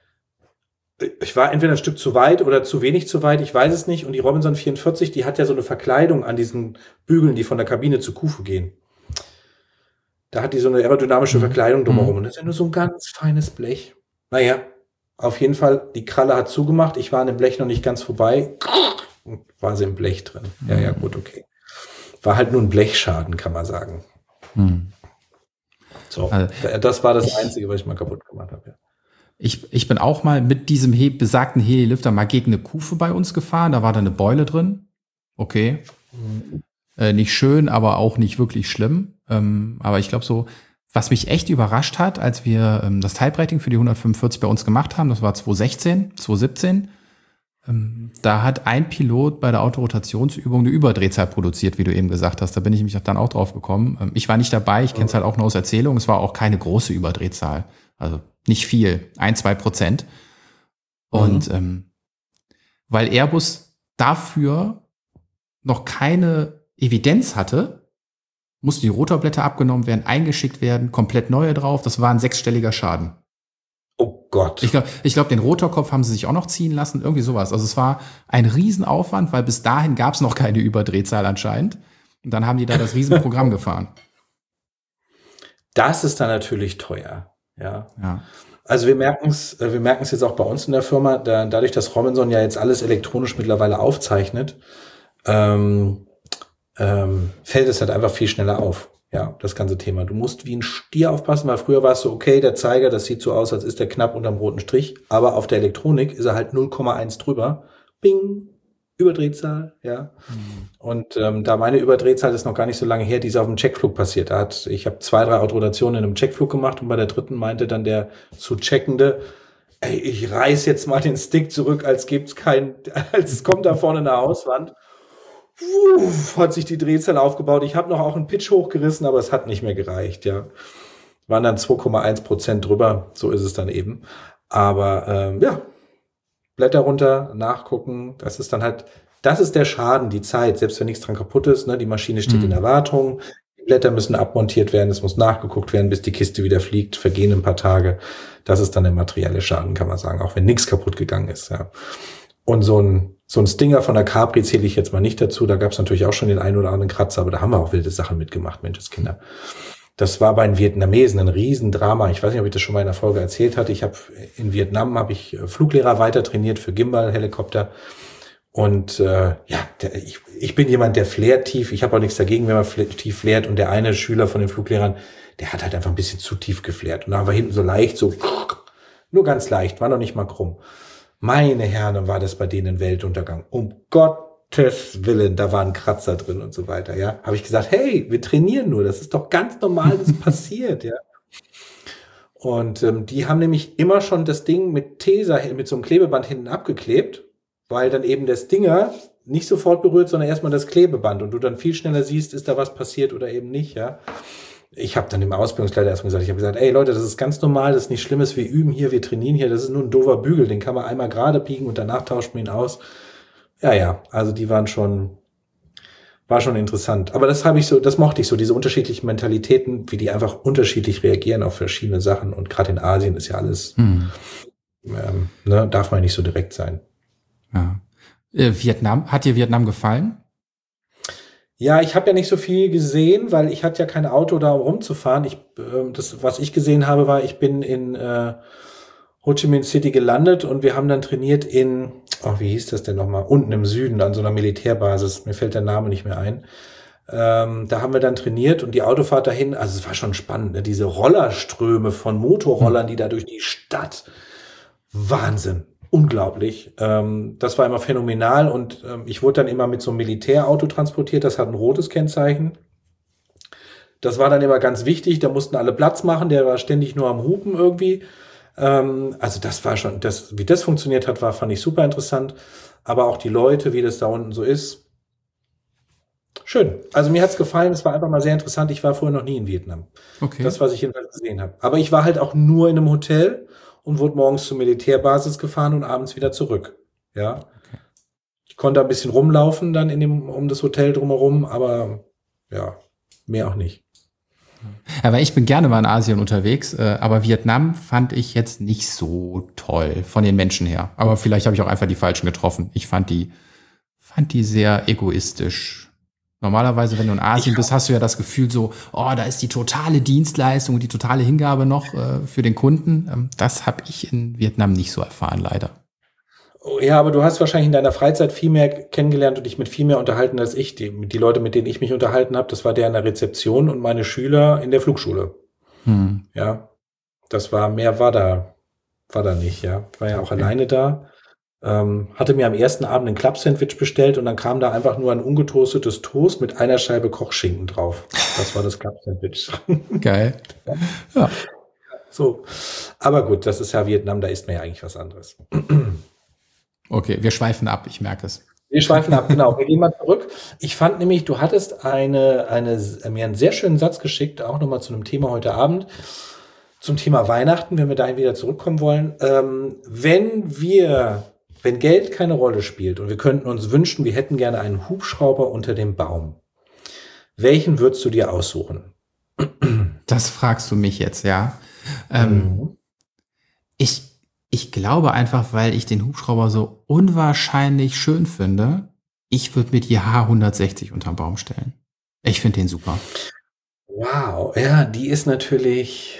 ich war entweder ein Stück zu weit oder zu wenig zu weit, ich weiß es nicht. Und die Robinson vierundvierzig, die hat ja so eine Verkleidung an diesen Bügeln, die von der Kabine zu Kufe gehen. Da hat die so eine aerodynamische Mhm. Verkleidung drumherum. Mhm. Und das ist ja nur so ein ganz feines Blech. Naja, auf jeden Fall, die Kralle hat zugemacht. Ich war an dem Blech noch nicht ganz vorbei. Und war sie im Blech drin. Ja, ja, gut, okay. War halt nur ein Blechschaden, kann man sagen. Mhm. So, Also, das war das ich- Einzige, was ich mal kaputt gemacht habe. Ja. Ich, ich bin auch mal mit diesem he besagten Heli-Lifter mal gegen eine Kufe bei uns gefahren. Da war da eine Beule drin. Okay. Äh, nicht schön, aber auch nicht wirklich schlimm. Ähm, aber ich glaube so, was mich echt überrascht hat, als wir ähm, das Typewriting für die hundertfünfundvierzig bei uns gemacht haben, das war zwanzig sechzehn, zwanzig siebzehn, ähm, da hat ein Pilot bei der Autorotationsübung eine Überdrehzahl produziert, wie du eben gesagt hast. Da bin ich nämlich dann auch drauf gekommen. Ähm, ich war nicht dabei, ich kenne es halt auch nur aus Erzählung. Es war auch keine große Überdrehzahl. Also nicht viel, ein, zwei Prozent. Und Mhm. ähm, weil Airbus dafür noch keine Evidenz hatte, mussten die Rotorblätter abgenommen werden, eingeschickt werden, komplett neue drauf. Das war ein sechsstelliger Schaden. Oh Gott. Ich glaube, ich glaub, den Rotorkopf haben sie sich auch noch ziehen lassen, irgendwie sowas. Also es war ein Riesenaufwand, weil bis dahin gab es noch keine Überdrehzahl anscheinend. Und dann haben die da das Riesenprogramm gefahren. Das ist dann natürlich teuer. Ja. Ja. Also wir merken es, wir merken es jetzt auch bei uns in der Firma, da, dadurch, dass Robinson ja jetzt alles elektronisch mittlerweile aufzeichnet, ähm, ähm, fällt es halt einfach viel schneller auf. Ja, das ganze Thema. Du musst wie ein Stier aufpassen, weil früher war es so, okay, der Zeiger, das sieht so aus, als ist der knapp unterm roten Strich, aber auf der Elektronik ist er halt null Komma eins drüber. Bing, Überdrehzahl, ja. Mhm. Und ähm, da meine Überdrehzahl ist noch gar nicht so lange her, die ist auf dem Checkflug passiert. Da hat, ich habe zwei, drei Autorotationen in einem Checkflug gemacht und bei der dritten meinte dann der zu Checkende, ey, ich reiß jetzt mal den Stick zurück, als gibt's kein, als kommt da vorne eine Hauswand. Uff, hat sich die Drehzahl aufgebaut. Ich habe noch auch einen Pitch hochgerissen, aber es hat nicht mehr gereicht, ja. Waren dann zwei Komma eins Prozent drüber, so ist es dann eben. Aber ähm, ja, Blätter runter, nachgucken, das ist dann halt, das ist der Schaden, die Zeit, selbst wenn nichts dran kaputt ist, ne, die Maschine steht mhm. in der Wartung, die Blätter müssen abmontiert werden, es muss nachgeguckt werden, bis die Kiste wieder fliegt, vergehen ein paar Tage. Das ist dann der materielle Schaden, kann man sagen, auch wenn nichts kaputt gegangen ist, ja. Und so ein, so ein Stinger von der Capri zähle ich jetzt mal nicht dazu. Da gab es natürlich auch schon den einen oder anderen Kratzer, aber da haben wir auch wilde Sachen mitgemacht, Menschenskinder. Das war bei den Vietnamesen ein Riesendrama. Ich weiß nicht, ob ich das schon mal in der Folge erzählt hatte. Ich habe in Vietnam habe ich Fluglehrer weiter trainiert für Gimbal-Helikopter. Und äh, ja, der, ich, ich bin jemand, der flärt tief. Ich habe auch nichts dagegen, wenn man fl- tief flärt. Und der eine Schüler von den Fluglehrern, der hat halt einfach ein bisschen zu tief geflärt. Und da haben wir hinten so leicht, so nur ganz leicht, war noch nicht mal krumm. Meine Herren, war das bei denen ein Weltuntergang. Um Gottes Willen, da waren Kratzer drin und so weiter, ja. Habe ich gesagt, hey, wir trainieren nur, das ist doch ganz normal, das passiert, ja. Und ähm, die haben nämlich immer schon das Ding mit Tesa, mit so einem Klebeband hinten abgeklebt, weil dann eben der Stinger nicht sofort berührt, sondern erstmal das Klebeband und du dann viel schneller siehst, ist da was passiert oder eben nicht, ja. Ich habe dann dem Ausbildungsleiter erstmal gesagt, ich habe gesagt, ey Leute, das ist ganz normal, das ist nichts Schlimmes, wir üben hier, wir trainieren hier, das ist nur ein doofer Bügel, den kann man einmal gerade biegen und danach tauscht man ihn aus. Ja, ja, also die waren schon, war schon interessant. Aber das habe ich so, das mochte ich so, diese unterschiedlichen Mentalitäten, wie die einfach unterschiedlich reagieren auf verschiedene Sachen und gerade in Asien ist ja alles, hm. ähm, ne, darf man nicht so direkt sein. Ja. Äh, Vietnam, hat dir Vietnam gefallen? Ja, ich habe ja nicht so viel gesehen, weil ich hatte ja kein Auto da, um rumzufahren. Ich, äh, das, was ich gesehen habe, war, ich bin in äh, Ho Chi Minh City gelandet und wir haben dann trainiert in, oh, wie hieß das denn nochmal? Unten im Süden, an so einer Militärbasis. Mir fällt der Name nicht mehr ein. Ähm, da haben wir dann trainiert und die Autofahrt dahin, also es war schon spannend, ne? Diese Rollerströme von Motorrollern, die da durch die Stadt, Wahnsinn. Unglaublich. Ähm, das war immer phänomenal und ähm, ich wurde dann immer mit so einem Militärauto transportiert, das hat ein rotes Kennzeichen. Das war dann immer ganz wichtig, da mussten alle Platz machen, der war ständig nur am Hupen irgendwie. Ähm, also das war schon, das, wie das funktioniert hat, war, fand ich super interessant. Aber auch die Leute, wie das da unten so ist. Schön. Also mir hat's gefallen, es war einfach mal sehr interessant. Ich war vorher noch nie in Vietnam. Okay. Das, was ich jedenfalls gesehen habe. Aber ich war halt auch nur in einem Hotel und wurde morgens zur Militärbasis gefahren und abends wieder zurück. Ja. Okay. Ich konnte ein bisschen rumlaufen dann in dem, um das Hotel drumherum, aber ja, mehr auch nicht. Ja, weil ich bin gerne mal in Asien unterwegs, aber Vietnam fand ich jetzt nicht so toll von den Menschen her. Aber vielleicht habe ich auch einfach die Falschen getroffen. Ich fand die, fand die sehr egoistisch. Normalerweise, wenn du in Asien bist, hast du ja das Gefühl so, oh, da ist die totale Dienstleistung und die totale Hingabe noch äh, für den Kunden. Das habe ich in Vietnam nicht so erfahren, leider. Ja, aber du hast wahrscheinlich in deiner Freizeit viel mehr kennengelernt und dich mit viel mehr unterhalten als ich. Die, die Leute, mit denen ich mich unterhalten habe, das war der in der Rezeption und meine Schüler in der Flugschule. Hm. Ja, das war, mehr war da, war da nicht, ja. War ja auch okay. alleine da. Ähm, hatte mir am ersten Abend ein Club-Sandwich bestellt und dann kam da einfach nur ein ungetoastetes Toast mit einer Scheibe Kochschinken drauf. Das war das Club-Sandwich. Geil. Ja. So. Aber gut, das ist ja Vietnam, da isst man ja eigentlich was anderes. Okay, wir schweifen ab, ich merke es. Wir schweifen ab, genau. Wir gehen mal zurück. Ich fand nämlich, du hattest eine, eine, mir einen sehr schönen Satz geschickt, auch nochmal zu einem Thema heute Abend, zum Thema Weihnachten, wenn wir dahin wieder zurückkommen wollen. Ähm, wenn wir Wenn Geld keine Rolle spielt und wir könnten uns wünschen, wir hätten gerne einen Hubschrauber unter dem Baum, welchen würdest du dir aussuchen? Das fragst du mich jetzt, ja. Ähm, mhm. ich, ich glaube einfach, weil ich den Hubschrauber so unwahrscheinlich schön finde, ich würde mir die H hundertsechzig unterm Baum stellen. Ich finde den super. Wow, ja, die ist natürlich...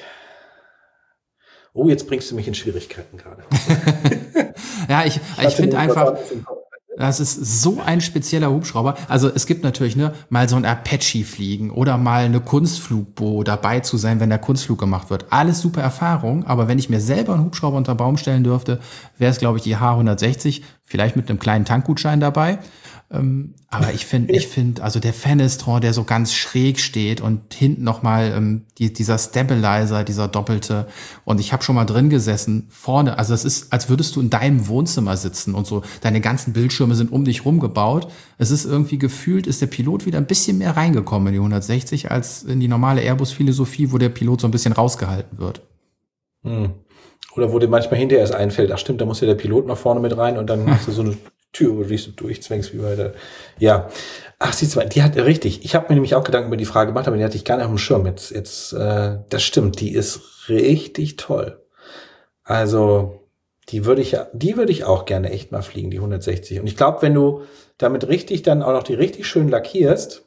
Oh, jetzt bringst du mich in Schwierigkeiten gerade. Ja, ich, ich, ich finde einfach, Das ist so ein spezieller Hubschrauber. Also es gibt natürlich ne, mal so ein Apache fliegen oder mal eine Kunstflugbo dabei zu sein, wenn der Kunstflug gemacht wird. Alles super Erfahrung, aber wenn ich mir selber einen Hubschrauber unter Baum stellen dürfte, wäre es, glaube ich, die H hundertsechzig, vielleicht mit einem kleinen Tankgutschein dabei. Ähm, aber ich finde, ich finde, also der Fenestron, der so ganz schräg steht und hinten nochmal ähm, die, dieser Stabilizer, dieser doppelte. Und ich habe schon mal drin gesessen, vorne, also es ist, als würdest du in deinem Wohnzimmer sitzen und so, deine ganzen Bildschirme sind um dich rum gebaut. Es ist irgendwie gefühlt, ist der Pilot wieder ein bisschen mehr reingekommen in die hundertsechzig als in die normale Airbus-Philosophie, wo der Pilot so ein bisschen rausgehalten wird. Hm. Oder wo dir manchmal hinterher erst einfällt, ach stimmt, da muss ja der Pilot nach vorne mit rein und dann hast du so eine Tür, wo du dich so durchzwängst wie bei der. Ja. Ach, siehst du, die hat richtig. Ich habe mir nämlich auch Gedanken über die Frage gemacht, aber die hatte ich gar nicht auf dem Schirm. Jetzt, jetzt, äh, das stimmt, die ist richtig toll. Also, die würde ich, die würde ich auch gerne echt mal fliegen, die hundertsechzig. Und ich glaube, wenn du damit richtig dann auch noch die richtig schön lackierst,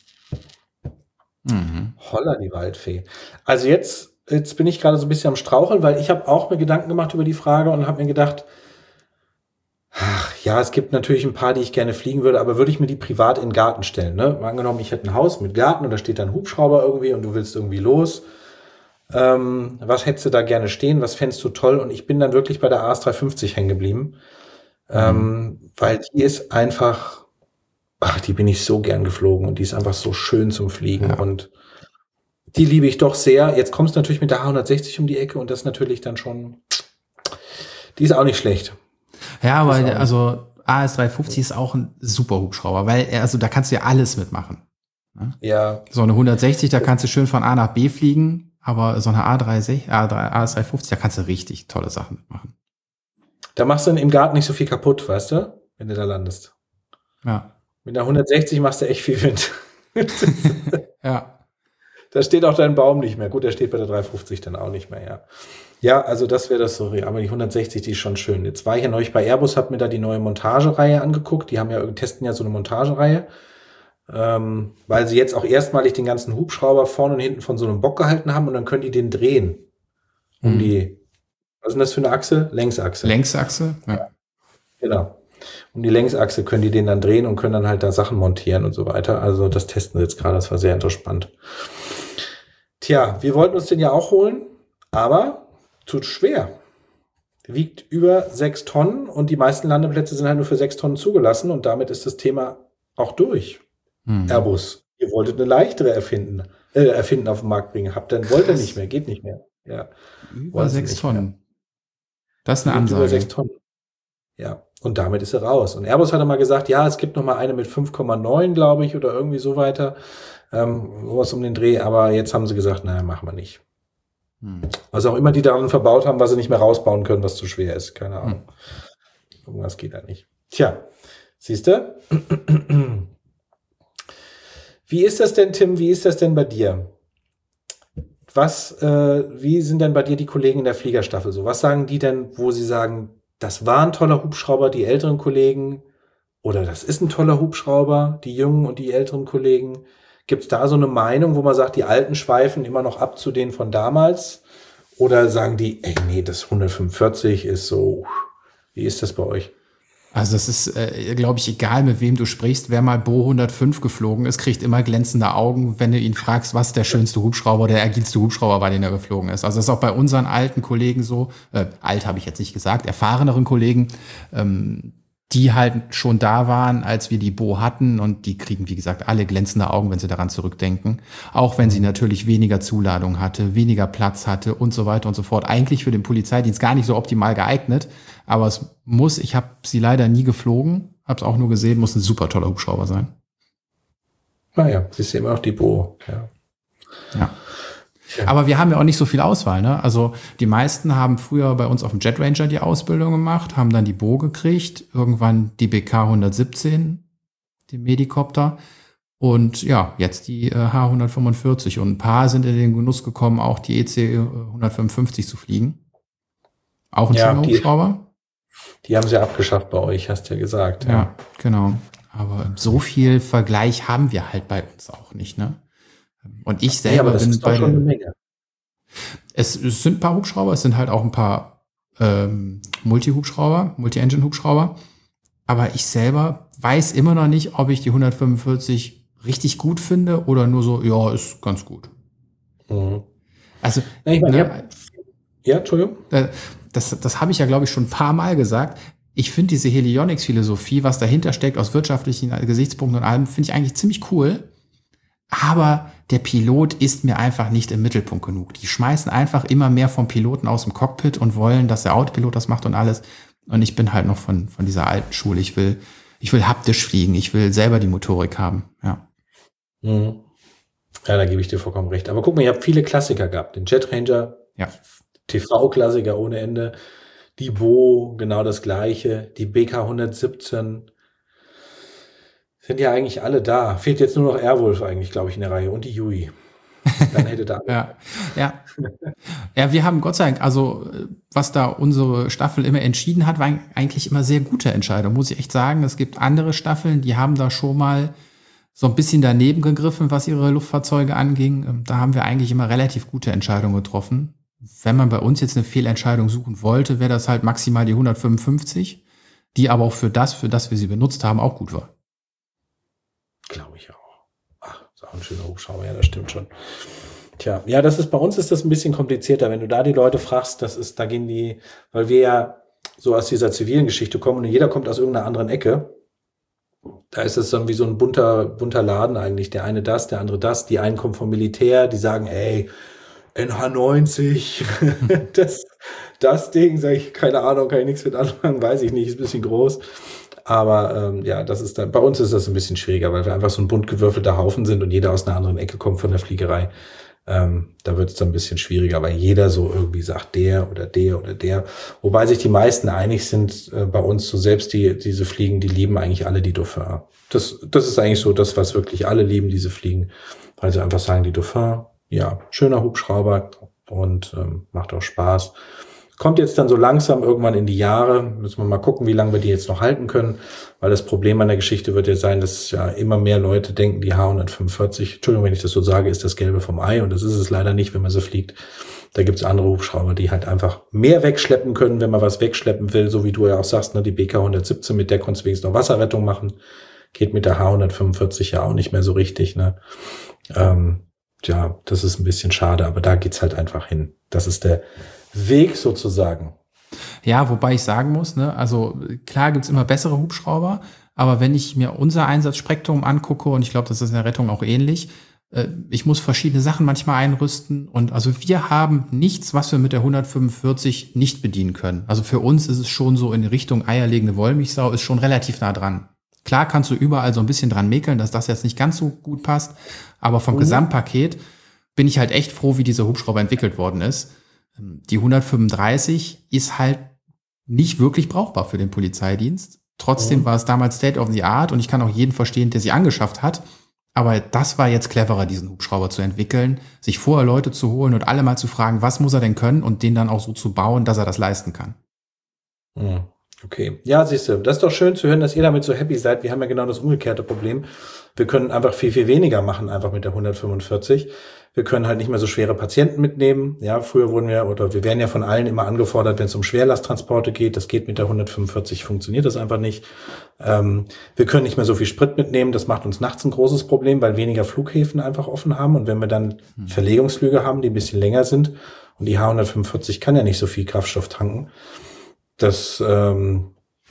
mhm. Holla, die Waldfee. Also jetzt, jetzt bin ich gerade so ein bisschen am Straucheln, weil ich habe auch mir Gedanken gemacht über die Frage und habe mir gedacht, ach, ja, es gibt natürlich ein paar, die ich gerne fliegen würde, aber würde ich mir die privat in den Garten stellen, ne? Mal angenommen, ich hätte ein Haus mit Garten und da steht dann ein Hubschrauber irgendwie und du willst irgendwie los. Ähm, was hättest du da gerne stehen? Was fändest du toll? Und ich bin dann wirklich bei der A S dreihundertfünfzig hängen geblieben, mhm. ähm, weil die ist einfach, ach, die bin ich so gern geflogen und die ist einfach so schön zum Fliegen ja. Und die liebe ich doch sehr. Jetzt kommst du natürlich mit der H hundertsechzig um die Ecke und das natürlich dann schon, die ist auch nicht schlecht. Ja, aber also A S dreihundertfünfzig ist auch ein super Hubschrauber, weil er, also da kannst du ja alles mitmachen. Ne? Ja. So eine hundertsechzig, da kannst du schön von A nach B fliegen, aber so eine A S dreihundertfünfzig, da kannst du richtig tolle Sachen mitmachen. Da machst du dann im Garten nicht so viel kaputt, weißt du, wenn du da landest. Ja. Mit einer hundertsechzig machst du echt viel Wind. Ja. Da steht auch dein Baum nicht mehr. Gut, der steht bei der dreihundertfünfzig dann auch nicht mehr, ja. Ja, also das wäre das so. Aber die hundertsechzig, die ist schon schön. Jetzt war ich ja neulich bei Airbus, habe mir da die neue Montagereihe angeguckt. Die haben ja, testen ja so eine Montagereihe, ähm, weil sie jetzt auch erstmalig den ganzen Hubschrauber vorne und hinten von so einem Bock gehalten haben und dann können die den drehen. Um mhm. die, was ist denn das für eine Achse? Längsachse. Längsachse, ja. Genau. Um die Längsachse können die den dann drehen und können dann halt da Sachen montieren und so weiter. Also das testen wir jetzt gerade. Das war sehr interessant. Tja, wir wollten uns den ja auch holen, aber tut schwer. Wiegt über sechs Tonnen und die meisten Landeplätze sind halt nur für sechs Tonnen zugelassen und damit ist das Thema auch durch. Hm. Airbus, ihr wolltet eine leichtere erfinden, äh, erfinden auf den Markt bringen. Habt dann wollt ihr nicht mehr, geht nicht mehr. Ja. Über sechs Tonnen. Mehr. Das ist eine Ansage. Über sechs Tonnen. Ja. Und damit ist er raus. Und Airbus hat mal gesagt, ja, es gibt noch mal eine mit fünf Komma neun, glaube ich, oder irgendwie so weiter. Ähm, was um den Dreh. Aber jetzt haben sie gesagt, naja, machen wir nicht. Hm. Was auch immer die daran verbaut haben, was sie nicht mehr rausbauen können, was zu schwer ist. Keine Ahnung. Hm. Irgendwas geht da nicht. Tja, siehst du? Wie ist das denn, Tim? Wie ist das denn bei dir? Was, äh, wie sind denn bei dir die Kollegen in der Fliegerstaffel so? Was sagen die denn, wo sie sagen, das war ein toller Hubschrauber, die älteren Kollegen? Oder das ist ein toller Hubschrauber, die jungen und die älteren Kollegen? Gibt es da so eine Meinung, wo man sagt, die Alten schweifen immer noch ab zu denen von damals? Oder sagen die, ey, nee, das hundertfünfundvierzig ist so, wie ist das bei euch? Also es ist, äh, glaube ich, egal, mit wem du sprichst. Wer mal Bo hundertfünf geflogen ist, kriegt immer glänzende Augen, wenn du ihn fragst, was der schönste Hubschrauber, der agilste Hubschrauber war, den er geflogen ist. Also das ist auch bei unseren alten Kollegen so, äh, alt habe ich jetzt nicht gesagt, erfahreneren Kollegen, ähm, die halt schon da waren, als wir die Bo hatten und die kriegen, wie gesagt, alle glänzende Augen, wenn sie daran zurückdenken. Auch wenn sie natürlich weniger Zuladung hatte, weniger Platz hatte und so weiter und so fort. Eigentlich für den Polizeidienst gar nicht so optimal geeignet, aber es muss, ich habe sie leider nie geflogen, habe es auch nur gesehen, muss ein super toller Hubschrauber sein. Naja, sie ist ja immer noch die Bo, ja. Ja. Ja. Aber wir haben ja auch nicht so viel Auswahl, ne? Also die meisten haben früher bei uns auf dem Jet Ranger die Ausbildung gemacht, haben dann die Bo gekriegt, irgendwann die B K hundertsiebzehn, den Medikopter und ja, jetzt die äh, H hundertfünfundvierzig und ein paar sind in den Genuss gekommen, auch die E C hundertfünfundfünfzig zu fliegen. Auch ein ja, schöner Hubschrauber. Die, die haben sie abgeschafft bei euch, hast du ja gesagt. Ja, ja, genau. Aber so viel Vergleich haben wir halt bei uns auch nicht, ne? Und ich selber ja, aber das bin ist bei schon eine Menge. Es, es sind ein paar Hubschrauber, es sind halt auch ein paar ähm, Multi-Hubschrauber, Multi-Engine-Hubschrauber. aber ich selber weiß immer noch nicht, ob ich die hundertfünfundvierzig richtig gut finde oder nur so, ja, ist ganz gut. Mhm. Also, Ja, ich meine, ne, ja, Entschuldigung. äh, das, das habe ich ja, glaube ich, schon ein paar Mal gesagt. Ich finde diese Helionics-Philosophie, was dahinter steckt aus wirtschaftlichen Gesichtspunkten und allem, finde ich eigentlich ziemlich cool. Aber der Pilot ist mir einfach nicht im Mittelpunkt genug. Die schmeißen einfach immer mehr vom Piloten aus dem Cockpit und wollen, dass der Autopilot das macht und alles. Und ich bin halt noch von, von dieser alten Schule. Ich will, ich will haptisch fliegen. Ich will selber die Motorik haben. Ja. Mhm. Ja, da gebe ich dir vollkommen recht. Aber guck mal, ihr habt viele Klassiker gehabt. Den Jet Ranger, Ja. T V-Klassiker ohne Ende. Die Bo, genau das Gleiche. Die B K hundertsiebzehn. Sind ja eigentlich alle da. Fehlt jetzt nur noch Airwolf eigentlich, glaube ich, in der Reihe. Und die Yui. Dann hätte da. Ja, ja. Ja, wir haben Gott sei Dank, also was da unsere Staffel immer entschieden hat, war eigentlich immer sehr gute Entscheidung, muss ich echt sagen. Es gibt andere Staffeln, die haben da schon mal so ein bisschen daneben gegriffen, was ihre Luftfahrzeuge anging. Da haben wir eigentlich immer relativ gute Entscheidungen getroffen. Wenn man bei uns jetzt eine Fehlentscheidung suchen wollte, wäre das halt maximal die hundertfünfundfünfzig, die aber auch für das, für das wir sie benutzt haben, auch gut war. Glaube ich auch. Ach, ist auch ein schöner Hubschrauber, ja, das stimmt schon. Tja, ja, das ist, bei uns ist das ein bisschen komplizierter. Wenn du da die Leute fragst, das ist, da gehen die, weil wir ja so aus dieser zivilen Geschichte kommen und jeder kommt aus irgendeiner anderen Ecke. Da ist es dann wie so ein bunter, bunter Laden eigentlich. Der eine das, der andere das. Die einen kommen vom Militär, die sagen, ey, N H neunzig, das, das Ding, sage ich, keine Ahnung, kann ich nichts mit anfangen, weiß ich nicht, ist ein bisschen groß. Aber ähm, ja, das ist dann, bei uns ist das ein bisschen schwieriger, weil wir einfach so ein bunt gewürfelter Haufen sind und jeder aus einer anderen Ecke kommt von der Fliegerei. Ähm, da wird es dann ein bisschen schwieriger, weil jeder so irgendwie sagt, der oder der oder der. Wobei sich die meisten einig sind äh, bei uns, so selbst die diese Fliegen, die lieben eigentlich alle die Dauphin. Das, das ist eigentlich so das, was wirklich alle lieben, diese Fliegen, weil sie einfach sagen, die Dauphin, ja, schöner Hubschrauber und ähm, macht auch Spaß. Kommt jetzt dann so langsam irgendwann in die Jahre. Müssen wir mal gucken, wie lange wir die jetzt noch halten können. Weil das Problem an der Geschichte wird ja sein, dass ja immer mehr Leute denken, die H hundertfünfundvierzig, Entschuldigung, wenn ich das so sage, ist das Gelbe vom Ei. Und das ist es leider nicht, wenn man so fliegt. Da gibt's andere Hubschrauber, die halt einfach mehr wegschleppen können, wenn man was wegschleppen will. So wie du ja auch sagst, ne, die B K hundertsiebzehn, mit der konntest du wenigstens noch Wasserrettung machen. Geht mit der H hundertfünfundvierzig ja auch nicht mehr so richtig. Ne? Ähm, ja, das ist ein bisschen schade, aber da geht's halt einfach hin. Das ist der Weg sozusagen. Ja, wobei ich sagen muss, ne, also klar gibt's immer bessere Hubschrauber, aber wenn ich mir unser Einsatzspektrum angucke, und ich glaube, das ist in der Rettung auch ähnlich, äh, ich muss verschiedene Sachen manchmal einrüsten und also wir haben nichts, was wir mit der hundertfünfundvierzig nicht bedienen können. Also für uns ist es schon so in Richtung eierlegende Wollmilchsau, ist schon relativ nah dran. Klar kannst du überall so ein bisschen dran mäkeln, dass das jetzt nicht ganz so gut passt, aber vom mhm. Gesamtpaket bin ich halt echt froh, wie dieser Hubschrauber entwickelt worden ist. Die hundertfünfunddreißig ist halt nicht wirklich brauchbar für den Polizeidienst. Trotzdem mhm. war es damals State of the Art und ich kann auch jeden verstehen, der sie angeschafft hat. Aber das war jetzt cleverer, diesen Hubschrauber zu entwickeln, sich vorher Leute zu holen und alle mal zu fragen, was muss er denn können und den dann auch so zu bauen, dass er das leisten kann. Mhm. Okay. Ja, siehst du, das ist doch schön zu hören, dass ihr damit so happy seid. Wir haben ja genau das umgekehrte Problem. Wir können einfach viel, viel weniger machen, einfach mit der hundertfünfundvierzig. Wir können halt nicht mehr so schwere Patienten mitnehmen. Ja, früher wurden wir, oder wir werden ja von allen immer angefordert, wenn es um Schwerlasttransporte geht. Das geht mit der hundertfünfundvierzig, funktioniert das einfach nicht. Ähm, wir können nicht mehr so viel Sprit mitnehmen. Das macht uns nachts ein großes Problem, weil weniger Flughäfen einfach offen haben. Und wenn wir dann hm. Verlegungsflüge haben, die ein bisschen länger sind, und die H hundertfünfundvierzig kann ja nicht so viel Kraftstoff tanken, das, ähm,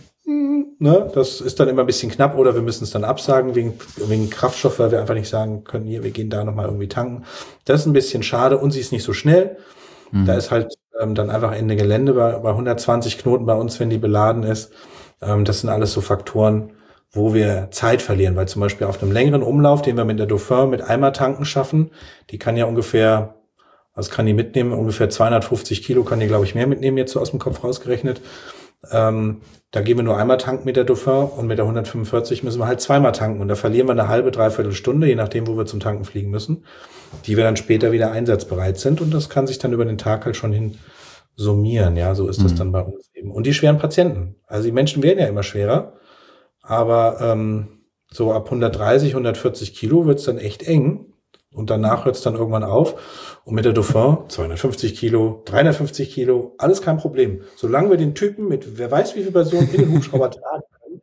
ne, das ist dann immer ein bisschen knapp oder wir müssen es dann absagen wegen, wegen Kraftstoff, weil wir einfach nicht sagen können, hier, wir gehen da nochmal irgendwie tanken. Das ist ein bisschen schade und sie ist nicht so schnell. Mhm. Da ist halt ähm, dann einfach Ende Gelände bei, bei hundertzwanzig Knoten bei uns, wenn die beladen ist. Ähm, das sind alles so Faktoren, wo wir Zeit verlieren, weil zum Beispiel auf einem längeren Umlauf, den wir mit der Dauphin mit Eimertanken schaffen, die kann ja ungefähr, was kann die mitnehmen? Ungefähr zweihundertfünfzig Kilo kann die, glaube ich, mehr mitnehmen, jetzt so aus dem Kopf rausgerechnet. Ähm, da gehen wir nur einmal tanken mit der Dauphin und mit der hundertfünfundvierzig müssen wir halt zweimal tanken. Und da verlieren wir eine halbe, dreiviertel Stunde, je nachdem, wo wir zum Tanken fliegen müssen, die wir dann später wieder einsatzbereit sind. Und das kann sich dann über den Tag halt schon hin summieren. Ja, so ist das mhm. dann bei uns eben. Und die schweren Patienten. Also die Menschen werden ja immer schwerer. Aber ähm, so ab hundertdreißig, hundertvierzig Kilo wird's dann echt eng. Und danach hört es dann irgendwann auf. Und mit der Dauphin zweihundertfünfzig Kilo, dreihundertfünfzig Kilo, alles kein Problem. Solange wir den Typen mit, wer weiß wie viel Personen in den Hubschrauber tragen können,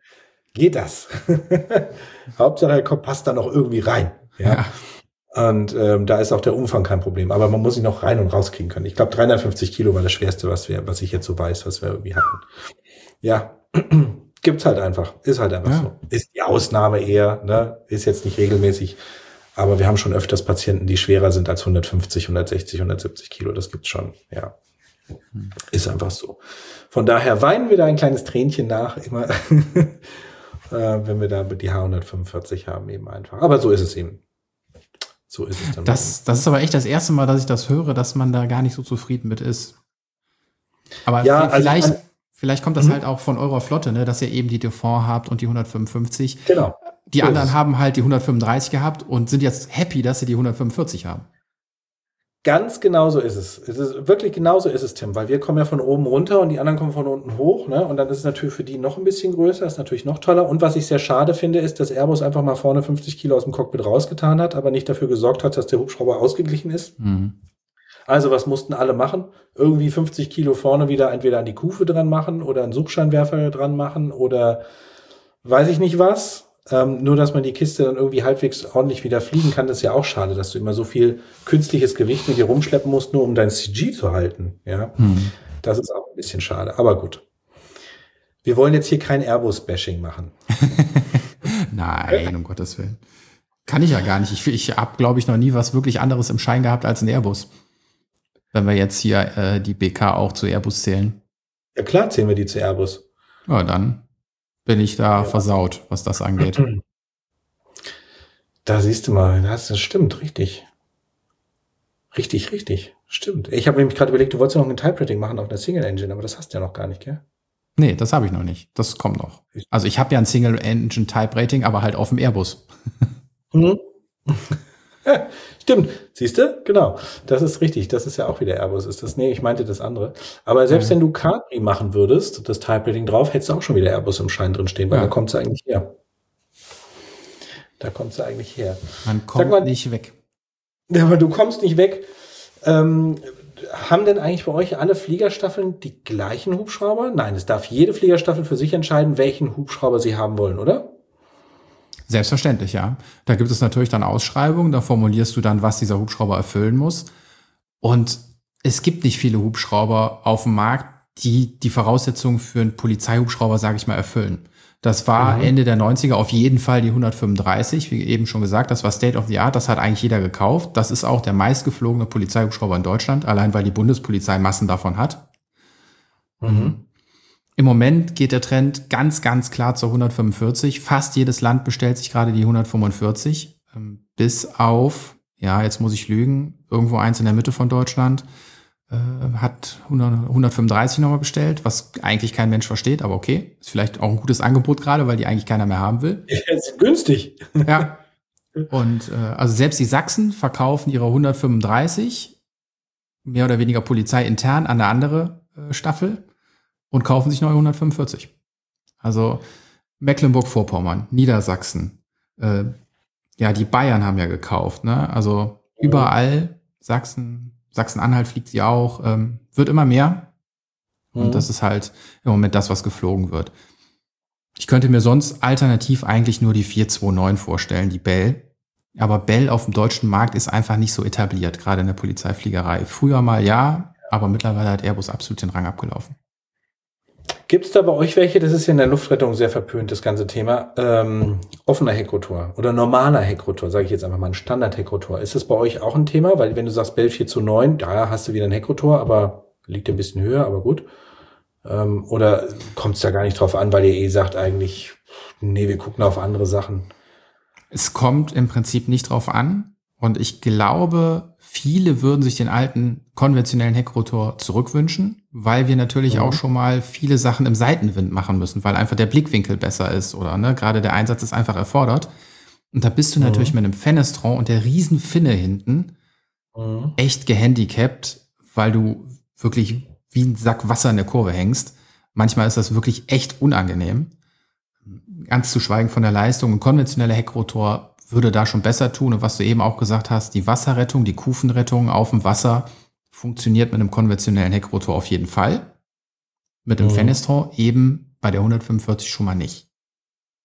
geht das. Hauptsache, er kommt, passt da noch irgendwie rein. Ja. ja. Und ähm, da ist auch der Umfang kein Problem. Aber man muss ihn noch rein und rauskriegen können. Ich glaube, dreihundertfünfzig Kilo war das Schwerste, was wir, was ich jetzt so weiß, was wir irgendwie hatten. Ja, gibt's halt einfach. Ist halt einfach ja. so. Ist die Ausnahme eher, ne? Ist jetzt nicht regelmäßig. Aber wir haben schon öfters Patienten, die schwerer sind als hundertfünfzig, hundertsechzig, hundertsiebzig Kilo. Das gibt's schon, ja. Ist einfach so. Von daher weinen wir da ein kleines Tränchen nach, immer, wenn wir da die H hundertfünfundvierzig haben, eben einfach. Aber so ist es eben. So ist es dann. Das, das ist aber echt das erste Mal, dass ich das höre, dass man da gar nicht so zufrieden mit ist. Aber ja, vielleicht, also, vielleicht kommt das mhm. halt auch von eurer Flotte, ne, dass ihr eben die Dufont habt und die hundertfünfundfünfzig. Genau. Die so anderen haben halt die hundertfünfunddreißig gehabt und sind jetzt happy, dass sie die hundertfünfundvierzig haben. Ganz genau so ist es. Es ist wirklich genauso ist es, Tim, weil wir kommen ja von oben runter und die anderen kommen von unten hoch, ne? Und dann ist es natürlich für die noch ein bisschen größer, ist natürlich noch toller. Und was ich sehr schade finde, ist, dass Airbus einfach mal vorne fünfzig Kilo aus dem Cockpit rausgetan hat, aber nicht dafür gesorgt hat, dass der Hubschrauber ausgeglichen ist. Mhm. Also was mussten alle machen? Irgendwie fünfzig Kilo vorne wieder entweder an die Kufe dran machen oder einen Suchscheinwerfer dran machen oder weiß ich nicht was. Ähm, nur, dass man die Kiste dann irgendwie halbwegs ordentlich wieder fliegen kann, das ist ja auch schade, dass du immer so viel künstliches Gewicht mit dir rumschleppen musst, nur um dein C G zu halten. Ja, hm. Das ist auch ein bisschen schade. Aber gut. Wir wollen jetzt hier kein Airbus-Bashing machen. Nein, um Gottes Willen. Kann ich ja gar nicht. Ich, ich habe, glaube ich, noch nie was wirklich anderes im Schein gehabt als ein Airbus. Wenn wir jetzt hier äh, die B K auch zu Airbus zählen. Ja klar zählen wir die zu Airbus. Ja, dann bin ich da ja. versaut, was das angeht. Da siehst du mal, das stimmt, richtig. Richtig, richtig, stimmt. Ich habe nämlich gerade überlegt, du wolltest ja noch ein Type-Rating machen auf einer Single-Engine, aber das hast du ja noch gar nicht, gell? Nee, das habe ich noch nicht. Das kommt noch. Also ich habe ja ein Single-Engine Type-Rating, aber halt auf dem Airbus. Mhm. Stimmt, siehst du? Genau. Das ist richtig. Das ist ja auch wieder Airbus. Ist das? Nee, ich meinte das andere. Aber selbst ja. wenn du Capri machen würdest, das Type-Rating drauf, hättest du auch schon wieder Airbus im Schein drin stehen, weil ja. da kommt sie eigentlich her. Da kommt sie eigentlich her. Man kommt mal, nicht weg. Ja, aber du kommst nicht weg. Ähm, haben denn eigentlich bei euch alle Fliegerstaffeln die gleichen Hubschrauber? Nein, es darf jede Fliegerstaffel für sich entscheiden, welchen Hubschrauber sie haben wollen, oder? Selbstverständlich, ja. Da gibt es natürlich dann Ausschreibungen, da formulierst du dann, was dieser Hubschrauber erfüllen muss. Und es gibt nicht viele Hubschrauber auf dem Markt, die die Voraussetzungen für einen Polizeihubschrauber, sage ich mal, erfüllen. Das war mhm. Ende der neunziger auf jeden Fall die hundertfünfunddreißig, wie eben schon gesagt, das war State of the Art, das hat eigentlich jeder gekauft. Das ist auch der meistgeflogene Polizeihubschrauber in Deutschland, allein weil die Bundespolizei Massen davon hat. Mhm. Im Moment geht der Trend ganz, ganz klar zur hundertfünfundvierzig. Fast jedes Land bestellt sich gerade die hundertfünfundvierzig. Bis auf, ja, jetzt muss ich lügen, irgendwo eins in der Mitte von Deutschland äh, hat hundertfünfunddreißig nochmal bestellt, was eigentlich kein Mensch versteht, aber okay. Ist vielleicht auch ein gutes Angebot gerade, weil die eigentlich keiner mehr haben will. Ja, ist günstig. Ja. Und äh, also selbst die Sachsen verkaufen ihre hundertfünfunddreißig mehr oder weniger polizeiintern an eine andere äh, Staffel. Und kaufen sich neue hundertfünfundvierzig. Also Mecklenburg-Vorpommern, Niedersachsen, äh, ja, die Bayern haben ja gekauft, ne? Also überall, Sachsen, Sachsen-Anhalt fliegt sie auch, ähm, wird immer mehr. Mhm. Und das ist halt im Moment das, was geflogen wird. Ich könnte mir sonst alternativ eigentlich nur die vier zwei neun vorstellen, die Bell. Aber Bell auf dem deutschen Markt ist einfach nicht so etabliert, gerade in der Polizeifliegerei. Früher mal ja, aber mittlerweile hat Airbus absolut den Rang abgelaufen. Gibt es da bei euch welche, das ist ja in der Luftrettung sehr verpönt, das ganze Thema, ähm, offener Heckrotor oder normaler Heckrotor, sage ich jetzt einfach mal, ein Standard-Heckrotor. Ist das bei euch auch ein Thema? Weil wenn du sagst Bell vier zu neun, da hast du wieder einen Heckrotor, aber liegt ein bisschen höher, aber gut. Ähm, oder kommt es da gar nicht drauf an, weil ihr eh sagt eigentlich, nee, wir gucken auf andere Sachen? Es kommt im Prinzip nicht drauf an. Und ich glaube, viele würden sich den alten konventionellen Heckrotor zurückwünschen, weil wir natürlich mhm. auch schon mal viele Sachen im Seitenwind machen müssen, weil einfach der Blickwinkel besser ist oder ne, gerade der Einsatz ist einfach erfordert. Und da bist du mhm. natürlich mit einem Fenestron und der riesen Finne hinten mhm. echt gehandicapt, weil du wirklich wie ein Sack Wasser in der Kurve hängst. Manchmal ist das wirklich echt unangenehm. Ganz zu schweigen von der Leistung. Ein konventioneller Heckrotor würde da schon besser tun. Und was du eben auch gesagt hast, die Wasserrettung, die Kufenrettung auf dem Wasser funktioniert mit einem konventionellen Heckrotor auf jeden Fall. Mit dem mhm. Fenestron eben bei der hundertfünfundvierzig schon mal nicht.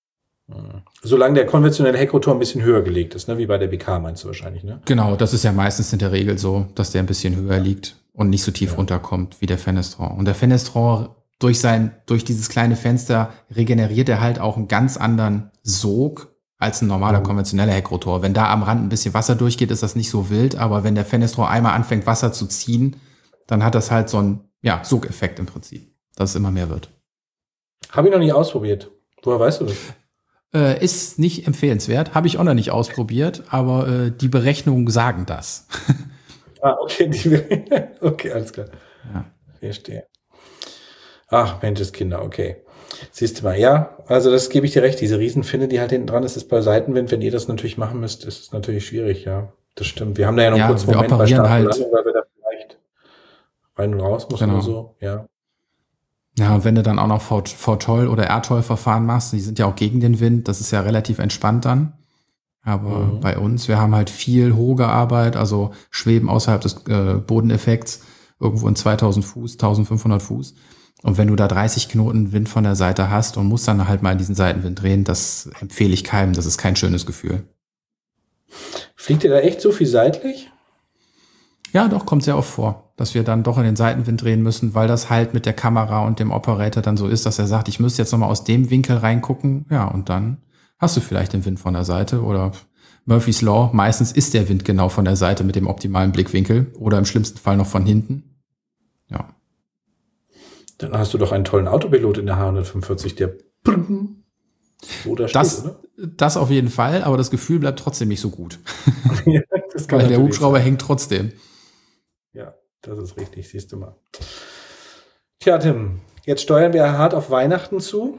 Solange der konventionelle Heckrotor ein bisschen höher gelegt ist, ne? Wie bei der B K meinst du wahrscheinlich, ne? Genau, das ist ja meistens in der Regel so, dass der ein bisschen höher liegt und nicht so tief ja. runterkommt wie der Fenestron. Und der Fenestron durch sein, durch dieses kleine Fenster regeneriert er halt auch einen ganz anderen Sog als ein normaler, mhm. konventioneller Heckrotor. Wenn da am Rand ein bisschen Wasser durchgeht, ist das nicht so wild, aber wenn der Fenestron einmal anfängt, Wasser zu ziehen, dann hat das halt so einen, ja, Sogeffekt im Prinzip, dass es immer mehr wird. Habe ich noch nie ausprobiert. Woher weißt du das? Äh, ist nicht empfehlenswert, habe ich auch noch nicht ausprobiert, aber äh, die Berechnungen sagen das. Ah, okay, die, okay, alles klar. Ja. Verstehe. Ach, Menschenskinder, okay. Siehst du mal, ja, also das gebe ich dir recht, diese Riesenfinne, die halt hinten dran ist, ist bei Seitenwind, wenn ihr das natürlich machen müsst, ist es natürlich schwierig, ja. Das stimmt. Wir haben da ja noch einen ja, kurzen wir Moment operieren bei halt, Landung, weil wir da vielleicht rein und raus müssen genau. oder so, ja. Ja, und wenn du dann auch noch V T O L oder R T O L-Verfahren machst, die sind ja auch gegen den Wind, das ist ja relativ entspannt dann. Aber mhm. bei uns, wir haben halt viel hohe Arbeit, also schweben außerhalb des äh, Bodeneffekts, irgendwo in zweitausend Fuß, eintausendfünfhundert Fuß. Und wenn du da dreißig Knoten Wind von der Seite hast und musst dann halt mal in diesen Seitenwind drehen, das empfehle ich keinem, das ist kein schönes Gefühl. Fliegt ihr da echt so viel seitlich? Ja, doch, kommt sehr oft vor, dass wir dann doch in den Seitenwind drehen müssen, weil das halt mit der Kamera und dem Operator dann so ist, dass er sagt, ich müsste jetzt nochmal aus dem Winkel reingucken. Ja, und dann hast du vielleicht den Wind von der Seite oder Murphy's Law. Meistens ist der Wind genau von der Seite mit dem optimalen Blickwinkel oder im schlimmsten Fall noch von hinten. Ja. Dann hast du doch einen tollen Autopilot in der H hundertfünfundvierzig, der so da steht, das, oder? Das auf jeden Fall, aber das Gefühl bleibt trotzdem nicht so gut. Ja, das kann weil der Hubschrauber sein. hängt trotzdem. Ja, das ist richtig, siehst du mal. Tja, Tim, jetzt steuern wir hart auf Weihnachten zu.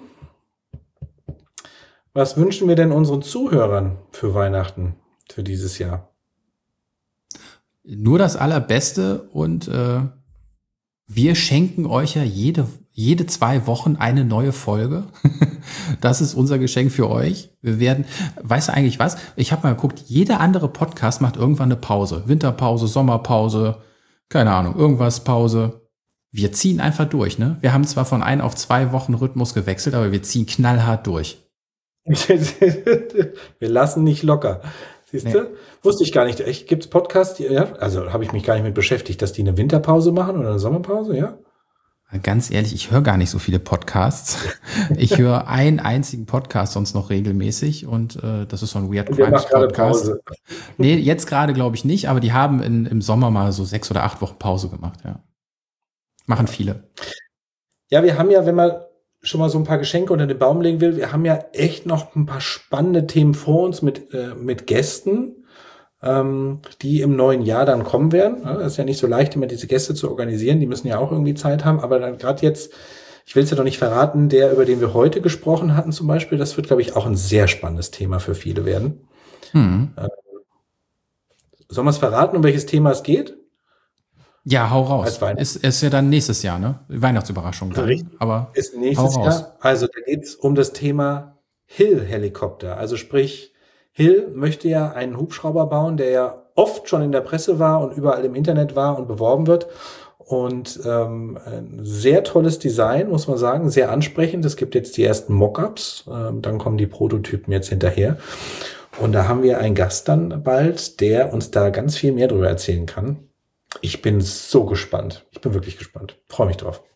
Was wünschen wir denn unseren Zuhörern für Weihnachten, für dieses Jahr? Nur das Allerbeste und äh, wir schenken euch ja jede, jede zwei Wochen eine neue Folge. Das ist unser Geschenk für euch. Wir werden, weißt du eigentlich was? Ich habe mal geguckt, jeder andere Podcast macht irgendwann eine Pause. Winterpause, Sommerpause, keine Ahnung, irgendwas Pause. Wir ziehen einfach durch, ne? Wir haben zwar von ein auf zwei Wochen Rhythmus gewechselt, aber wir ziehen knallhart durch. Wir lassen nicht locker. Siehst Nee. du? Wusste ich gar nicht. Echt, gibt's Podcasts, die, ja, also habe ich mich gar nicht mit beschäftigt, dass die eine Winterpause machen oder eine Sommerpause, ja? Ganz ehrlich, ich höre gar nicht so viele Podcasts. Ich höre einen einzigen Podcast sonst noch regelmäßig und äh, das ist so ein Weird Und der Crimes macht gerade Podcast. Pause. Nee, jetzt gerade glaube ich nicht, aber die haben in, im Sommer mal so sechs oder acht Wochen Pause gemacht, ja. Machen viele. Ja, wir haben ja, wenn man schon mal so ein paar Geschenke unter den Baum legen will, wir haben ja echt noch ein paar spannende Themen vor uns mit, äh, mit Gästen, ähm, die im neuen Jahr dann kommen werden. Ja, das ist ja nicht so leicht, immer diese Gäste zu organisieren. Die müssen ja auch irgendwie Zeit haben. Aber dann gerade jetzt, ich will es ja doch nicht verraten, der, über den wir heute gesprochen hatten zum Beispiel, das wird, glaube ich, auch ein sehr spannendes Thema für viele werden. Hm. Ähm, sollen wir es verraten, um welches Thema es geht? Ja, hau raus. Als Weihnachten. Ist, ist ja dann nächstes Jahr, ne? Weihnachtsüberraschung dann. Richtig. Aber Ist nächstes hau raus. Jahr. Also da geht es um das Thema Hill-Helikopter. Also sprich, Hill möchte ja einen Hubschrauber bauen, der ja oft schon in der Presse war und überall im Internet war und beworben wird. Und ähm, ein sehr tolles Design, muss man sagen, sehr ansprechend. Es gibt jetzt die ersten Mockups, ähm, dann kommen die Prototypen jetzt hinterher. Und da haben wir einen Gast dann bald, der uns da ganz viel mehr darüber erzählen kann. Ich bin so gespannt. Ich bin wirklich gespannt. Freue mich drauf.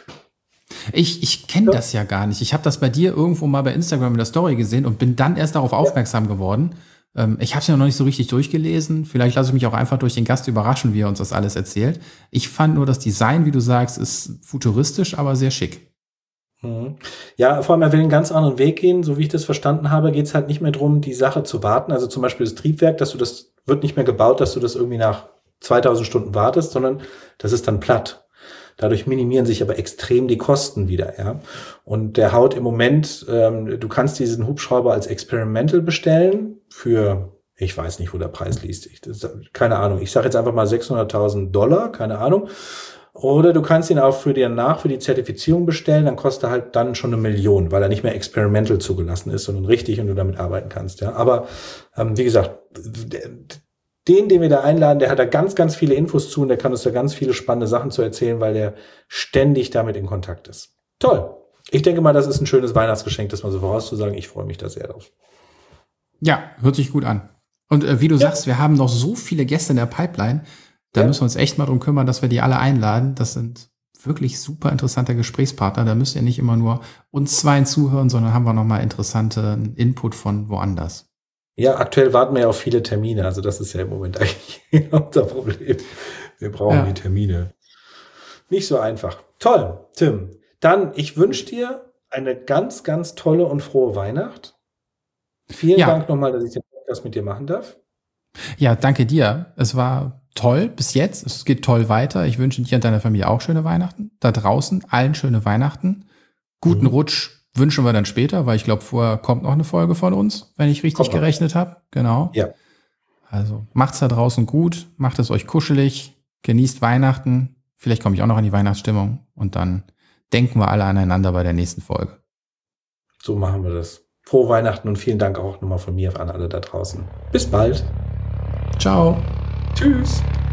Ich, ich kenne Ja. das ja gar nicht. Ich habe das bei dir irgendwo mal bei Instagram in der Story gesehen und bin dann erst darauf aufmerksam geworden. Ähm, ich habe es ja noch nicht so richtig durchgelesen. Vielleicht lasse ich mich auch einfach durch den Gast überraschen, wie er uns das alles erzählt. Ich fand nur das Design, wie du sagst, ist futuristisch, aber sehr schick. Mhm. Ja, vor allem, er will einen ganz anderen Weg gehen. So wie ich das verstanden habe, geht es halt nicht mehr darum, die Sache zu warten. Also zum Beispiel das Triebwerk, dass du das, wird nicht mehr gebaut, dass du das irgendwie nach zweitausend Stunden wartest, sondern das ist dann platt. Dadurch minimieren sich aber extrem die Kosten wieder, ja. Und der haut im Moment, ähm, du kannst diesen Hubschrauber als Experimental bestellen für, ich weiß nicht, wo der Preis liegt. Ich, das, keine Ahnung. Ich sage jetzt einfach mal sechshunderttausend Dollar, keine Ahnung. Oder du kannst ihn auch für dir nach, für die Zertifizierung bestellen, dann kostet er halt dann schon eine Million, weil er nicht mehr experimental zugelassen ist, sondern richtig und du damit arbeiten kannst, ja. Aber, ähm, wie gesagt, den, den wir da einladen, der hat da ganz, ganz viele Infos zu und der kann uns da ganz viele spannende Sachen zu erzählen, weil der ständig damit in Kontakt ist. Toll. Ich denke mal, das ist ein schönes Weihnachtsgeschenk, das mal so vorauszusagen. Ich freue mich da sehr drauf. Ja, hört sich gut an. Und äh, wie du ja. sagst, wir haben noch so viele Gäste in der Pipeline. Da ja. müssen wir uns echt mal drum kümmern, dass wir die alle einladen. Das sind wirklich super interessante Gesprächspartner. Da müsst ihr nicht immer nur uns zweien zuhören, sondern haben wir noch mal interessanten Input von woanders. Ja, aktuell warten wir ja auf viele Termine. Also das ist ja im Moment eigentlich unser Problem. Wir brauchen ja. die Termine. Nicht so einfach. Toll, Tim. Dann, ich wünsche dir eine ganz, ganz tolle und frohe Weihnacht. Vielen ja. Dank nochmal, dass ich den Podcast mit dir machen darf. Ja, danke dir. Es war toll bis jetzt. Es geht toll weiter. Ich wünsche dir und deiner Familie auch schöne Weihnachten. Da draußen allen schöne Weihnachten. Guten mhm. Rutsch wünschen wir dann später, weil ich glaube, vorher kommt noch eine Folge von uns, wenn ich richtig kommt gerechnet habe. Genau. Ja. Also macht's da draußen gut, macht es euch kuschelig, genießt Weihnachten. Vielleicht komme ich auch noch in die Weihnachtsstimmung und dann denken wir alle aneinander bei der nächsten Folge. So machen wir das. Frohe Weihnachten und vielen Dank auch nochmal von mir an alle da draußen. Bis bald. Ciao. Tschüss.